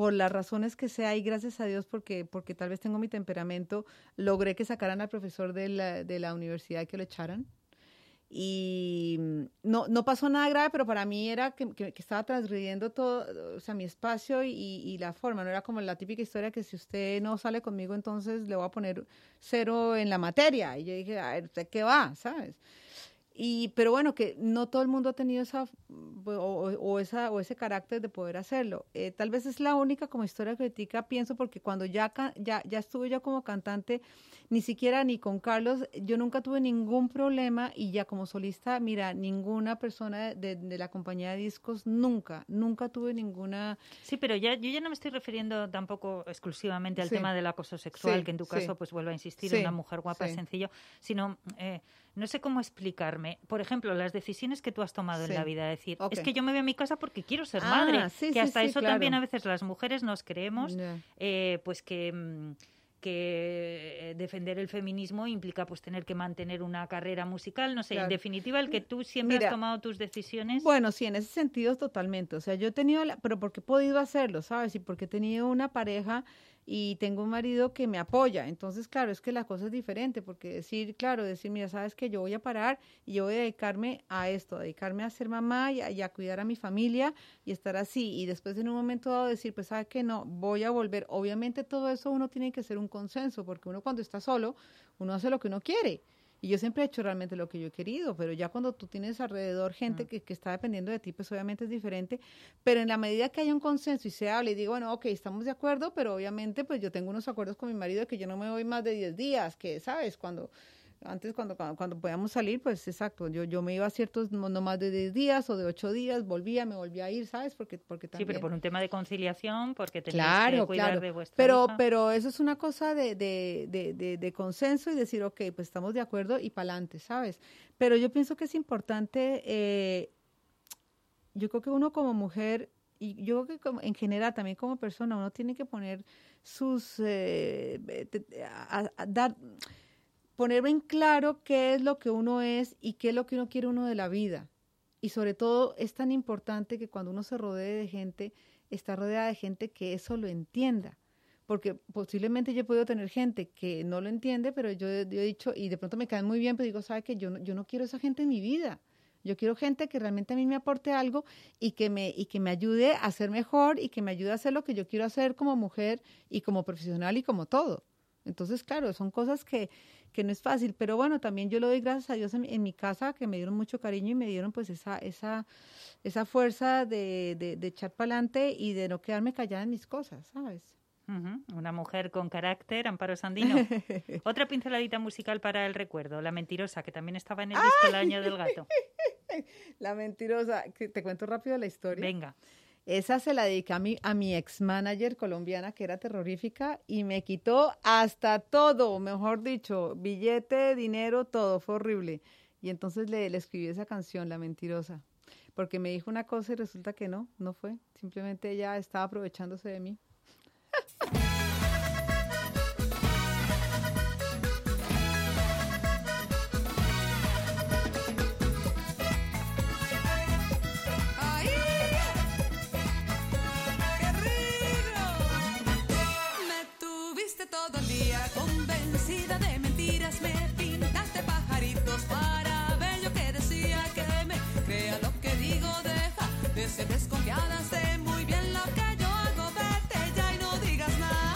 por las razones que sea, y gracias a Dios, porque, porque tal vez tengo mi temperamento, logré que sacaran al profesor de la, de la universidad, que lo echaran. Y no, no pasó nada grave, pero para mí era que, que, que estaba transgrediendo todo, o sea, mi espacio y, y la forma. No era como la típica historia que si usted no sale conmigo, entonces le voy a poner cero en la materia. Y yo dije, a ver, ¿usted qué va? ¿Sabes? Y, pero bueno, que no todo el mundo ha tenido esa o, o, esa, o ese carácter de poder hacerlo. Eh, tal vez es la única como historia crítica, pienso, porque cuando ya, ya, ya estuve yo como cantante, ni siquiera ni con Carlos, yo nunca tuve ningún problema, y ya como solista, mira, ninguna persona de, de la compañía de discos, nunca, nunca tuve ninguna... Sí, pero ya yo ya no me estoy refiriendo tampoco exclusivamente al sí. tema del acoso sexual, sí, que en tu sí. caso, pues vuelvo a insistir, sí. una mujer guapa, sí. sencillo, sino... Eh, no sé cómo explicarme. Por ejemplo, las decisiones que tú has tomado sí. en la vida. Decir, okay. es que yo me voy a mi casa porque quiero ser ah, madre. Sí, que sí, hasta sí, eso claro. también a veces las mujeres nos creemos yeah. eh, pues que... que defender el feminismo implica pues tener que mantener una carrera musical, no sé, claro. En definitiva, el que tú siempre Mira, has tomado tus decisiones. Bueno, sí, en ese sentido totalmente, o sea, yo he tenido, la, pero porque he podido hacerlo, ¿sabes? Y porque he tenido una pareja y tengo un marido que me apoya, entonces, claro, es que la cosa es diferente, porque decir, claro, decir, mira, sabes que yo voy a parar y yo voy a dedicarme a esto, a dedicarme a ser mamá y a, y a cuidar a mi familia y estar así, y después en un momento dado decir, pues, ¿sabes qué? No, voy a volver. Obviamente todo eso uno tiene que hacer un consenso, porque uno cuando está solo, uno hace lo que uno quiere. Y yo siempre he hecho realmente lo que yo he querido, pero ya cuando tú tienes alrededor gente uh-huh. que, que está dependiendo de ti, pues obviamente es diferente. Pero en la medida que haya un consenso y se hable y digo, bueno, ok, estamos de acuerdo, pero obviamente pues yo tengo unos acuerdos con mi marido de que yo no me voy más de diez días, que, ¿sabes? Cuando... Antes, cuando, cuando, cuando podíamos salir, pues exacto, yo, yo me iba a ciertos, no, no más de diez días o de ocho días, volvía, me volvía a ir, ¿sabes? Porque, porque también... Sí, pero por un tema de conciliación, porque tenías claro, que cuidar claro. de vuestra pero, hija. Pero eso es una cosa de, de, de, de, de consenso y decir, ok, pues estamos de acuerdo y para adelante, ¿sabes? Pero yo pienso que es importante, eh, yo creo que uno como mujer, y yo creo que como, en general también como persona, uno tiene que poner sus... Eh, a, a dar... poner en claro qué es lo que uno es y qué es lo que uno quiere uno de la vida. Y sobre todo es tan importante que cuando uno se rodee de gente, está rodeada de gente que eso lo entienda. Porque posiblemente yo he podido tener gente que no lo entiende, pero yo, yo he dicho, y de pronto me caen muy bien, pero digo, ¿sabe qué? Yo no, yo no quiero esa gente en mi vida. Yo quiero gente que realmente a mí me aporte algo y que me, y que me ayude a ser mejor y que me ayude a hacer lo que yo quiero hacer como mujer y como profesional y como todo. Entonces, claro, son cosas que, que no es fácil, pero bueno, también yo le doy gracias a Dios en, en mi casa, que me dieron mucho cariño y me dieron pues esa, esa, esa fuerza de, de, de echar para adelante y de no quedarme callada en mis cosas, ¿sabes? Uh-huh. Una mujer con carácter, Amparo Sandino. Otra pinceladita musical para el recuerdo, La Mentirosa, que también estaba en el disco El Año del Gato. La Mentirosa, te cuento rápido la historia. Venga. Esa se la dediqué a mi, a mi ex-manager colombiana, que era terrorífica, y me quitó hasta todo, mejor dicho, billete, dinero, todo, fue horrible. Y entonces le, le escribí esa canción, La Mentirosa, porque me dijo una cosa y resulta que no, no fue. Simplemente ella estaba aprovechándose de mí. Todo el día convencida de mentiras, me pintaste pajaritos para ver yo que decía que me crea lo que digo, deja de ser desconfiada, sé muy bien lo que yo hago, vete ya y no digas nada.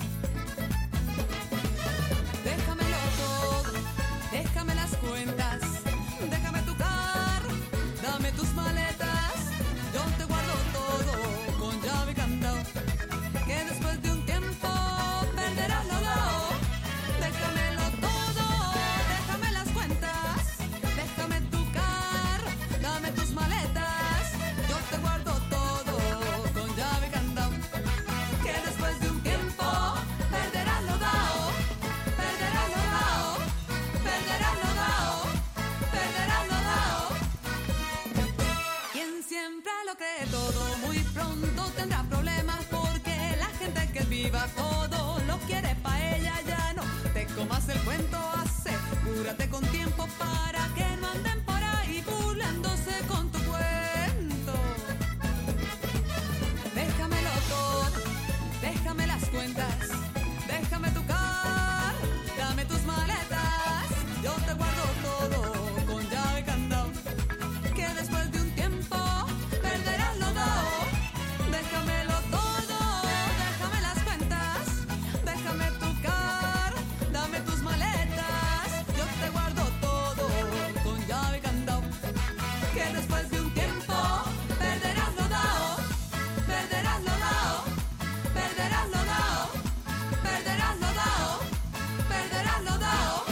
Déjamelo todo, déjame las cuentas, déjame tu carro, dame tus maletas, yo te guardo todo con llave y candado, que después de un tiempo déjamelo todo, déjame las cuentas, déjame tu carro, dame tus maletas, yo te guardo todo con llave y candado, que después de un tiempo perderás lo dado, perderás lo dado, perderás lo dado, perderás lo dado. Quien siempre lo cree todo, muy pronto tendrá problemas, porque la gente que viva todo lo quiere pa' ella, ya no te comas el cuento, asegúrate con tiempo para que no anden por ahí burlándose con tu cuento. Déjamelo todo, de un tiempo perderás lo dado, perderás lo dado, perderás lo dado, perderás lo dado, perderás lo dado.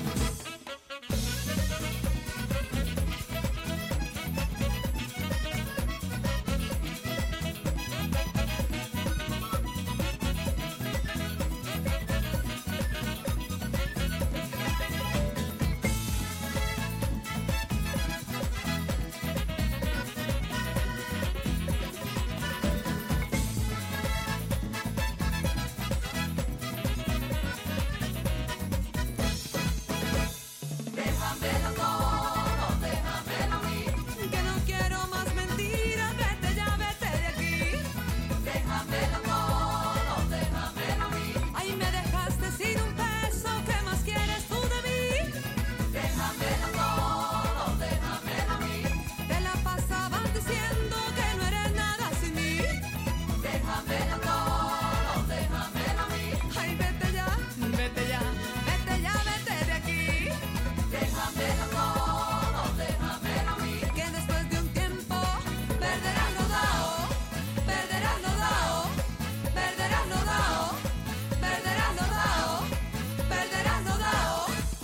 Déjamelo todo, déjamelo a mí, que no quiero más mentiras, vete ya, vete de aquí. Déjamelo todo, déjamelo a mí. Ahí me dejaste sin un peso, ¿qué más quieres tú de mí? Déjamelo todo, déjamelo a mí. Te la pasabas diciendo que no eres nada sin mí. Déjamelo todo, déjamelo a mí. Ay, vete ya, vete ya, vete ya, vete de aquí. Déjamelo todo, déjamelo a mí, que después de un tiempo perderás lo dado, perderás lo dado, perderás lo dado, perderás lo dado, perderás lo dado.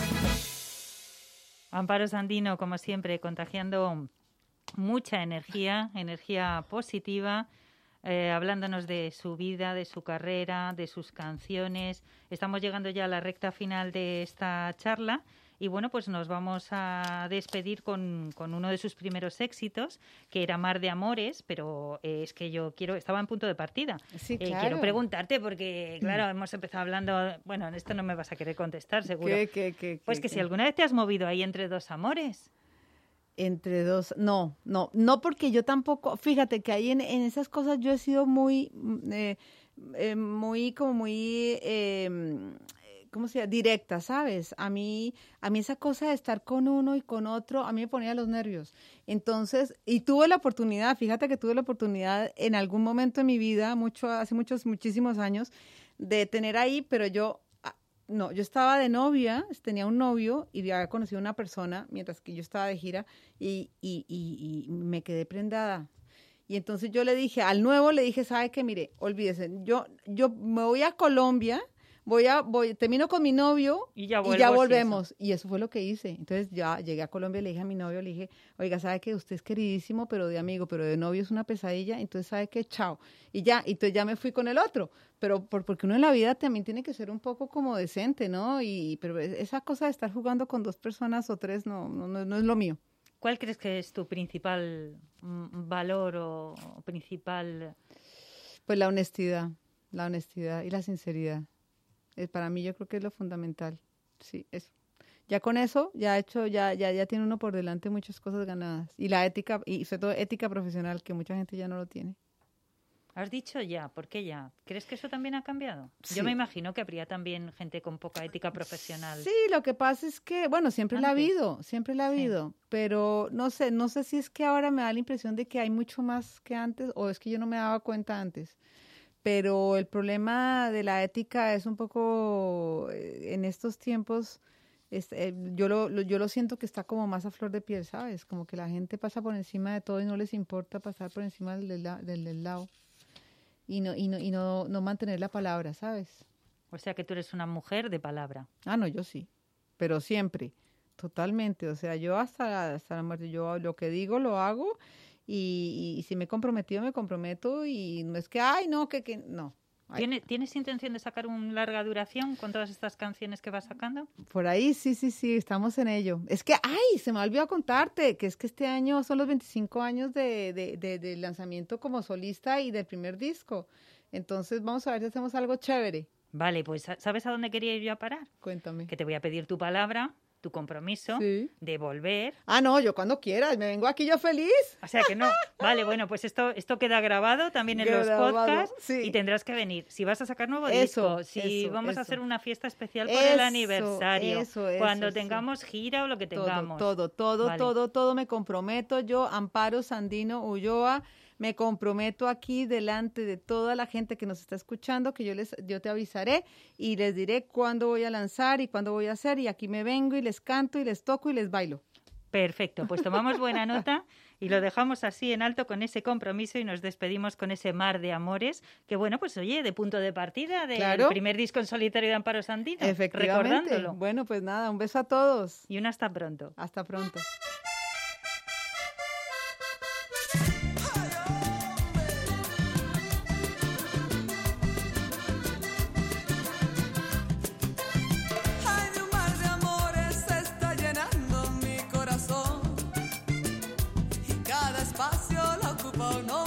Amparo Sandino, como siempre, contagiando mucha energía, energía positiva, eh, hablándonos de su vida, de su carrera, de sus canciones. Estamos llegando ya a la recta final de esta charla y bueno, pues nos vamos a despedir con, con uno de sus primeros éxitos, que era Mar de Amores, pero eh, es que yo quiero, estaba en punto de partida. Sí, Eh, claro. quiero preguntarte porque, claro, hemos empezado hablando, bueno, en esto no me vas a querer contestar, seguro. ¿Qué, qué, qué, Pues qué, que qué? si alguna vez te has movido ahí entre dos amores. Entre dos, no, no, no porque yo tampoco, fíjate que ahí en, en esas cosas yo he sido muy, mm, eh, eh, muy, como muy, eh, ¿cómo se llama? Directa, ¿sabes? A mí, a mí esa cosa de estar con uno y con otro, a mí me ponía los nervios. Entonces, y tuve la oportunidad, fíjate que tuve la oportunidad en algún momento de mi vida, mucho, hace muchos, muchísimos años, de tener ahí, pero yo... No, yo estaba de novia, tenía un novio y había conocido a una persona mientras que yo estaba de gira y, y, y, y me quedé prendada. Y entonces yo le dije, al nuevo le dije, ¿sabe qué? Mire, olvídese, yo, yo me voy a Colombia, voy a, voy, termino con mi novio Y ya y vuelvo, ya sí, volvemos. Y eso fue lo que hice. Entonces ya llegué a Colombia y le dije a mi novio, le dije, oiga, ¿sabe qué? Usted es queridísimo, pero de amigo, pero de novio es una pesadilla, entonces ¿sabe qué? Chao. Y ya, y entonces ya me fui con el otro. Pero por, porque uno en la vida también tiene que ser un poco como decente, ¿no? Y pero esa cosa de estar jugando con dos personas o tres no, no, no, no es lo mío. ¿Cuál crees que es tu principal mm, valor o principal? Pues la honestidad, la honestidad y la sinceridad. Eh, para mí yo creo que es lo fundamental. Sí, eso. Ya con eso, ya hecho, ya, ya, ya tiene uno por delante muchas cosas ganadas. Y la ética, y sobre todo ética profesional, que mucha gente ya no lo tiene. Has dicho ya, ¿por qué ya? ¿Crees que eso también ha cambiado? Sí. Yo me imagino que habría también gente con poca ética profesional. Sí, lo que pasa es que, bueno, siempre la ha Antes. habido, siempre la ha Sí. habido, pero no sé, no sé si es que ahora me da la impresión de que hay mucho más que antes, o es que yo no me daba cuenta antes. Pero el problema de la ética es un poco, eh, en estos tiempos, es, eh, yo, lo, lo- yo lo siento que está como más a flor de piel, ¿sabes? Como que la gente pasa por encima de todo y no les importa pasar por encima del, del, la- del, del lado y no y no y no, no mantener la palabra, ¿sabes? O sea que tú eres una mujer de palabra. Ah, no, yo sí, pero siempre, totalmente. O sea, yo hasta, hasta la muerte, yo lo que digo lo hago y, y si me he comprometido, me comprometo y no es que, ay, no, que, que no. Ay, ¿Tiene- ¿Tienes intención de sacar una larga duración con todas estas canciones que vas sacando? por ahí, sí, sí, sí, estamos en ello. Es que, ay, se me olvidó contarte que es que este año son los veinticinco años de, de, de, de lanzamiento como solista y del primer disco. Entonces, vamos a ver si hacemos algo chévere. Vale, pues ¿sabes a dónde quería ir yo a parar? Cuéntame. Que te voy a pedir tu palabra, tu compromiso Sí. de volver. Ah, no, yo cuando quieras, me vengo aquí yo feliz. O sea que no. Vale, bueno, pues esto esto queda grabado también en los Grabado, podcasts sí. y tendrás que venir. Si vas a sacar nuevo Eso, disco, si eso, vamos eso. a hacer una fiesta especial por el Eso, aniversario, eso, eso, cuando sí. tengamos gira o lo que Todo, tengamos. todo, todo, Vale. todo, todo me comprometo. Yo, Amparo Sandino Ulloa, me comprometo aquí delante de toda la gente que nos está escuchando, que yo les, yo te avisaré y les diré cuándo voy a lanzar y cuándo voy a hacer y aquí me vengo y les canto y les toco y les bailo. Perfecto, pues tomamos buena nota Y lo dejamos así en alto con ese compromiso y nos despedimos con ese mar de amores, que bueno, pues oye, de punto de partida del Claro. primer disco en solitario de Amparo Sandino, Efectivamente. recordándolo. Bueno, pues nada, un beso a todos. Y un hasta pronto. Hasta pronto. Ay, de un mar de amores se está llenando mi corazón y cada espacio lo ocupa uno.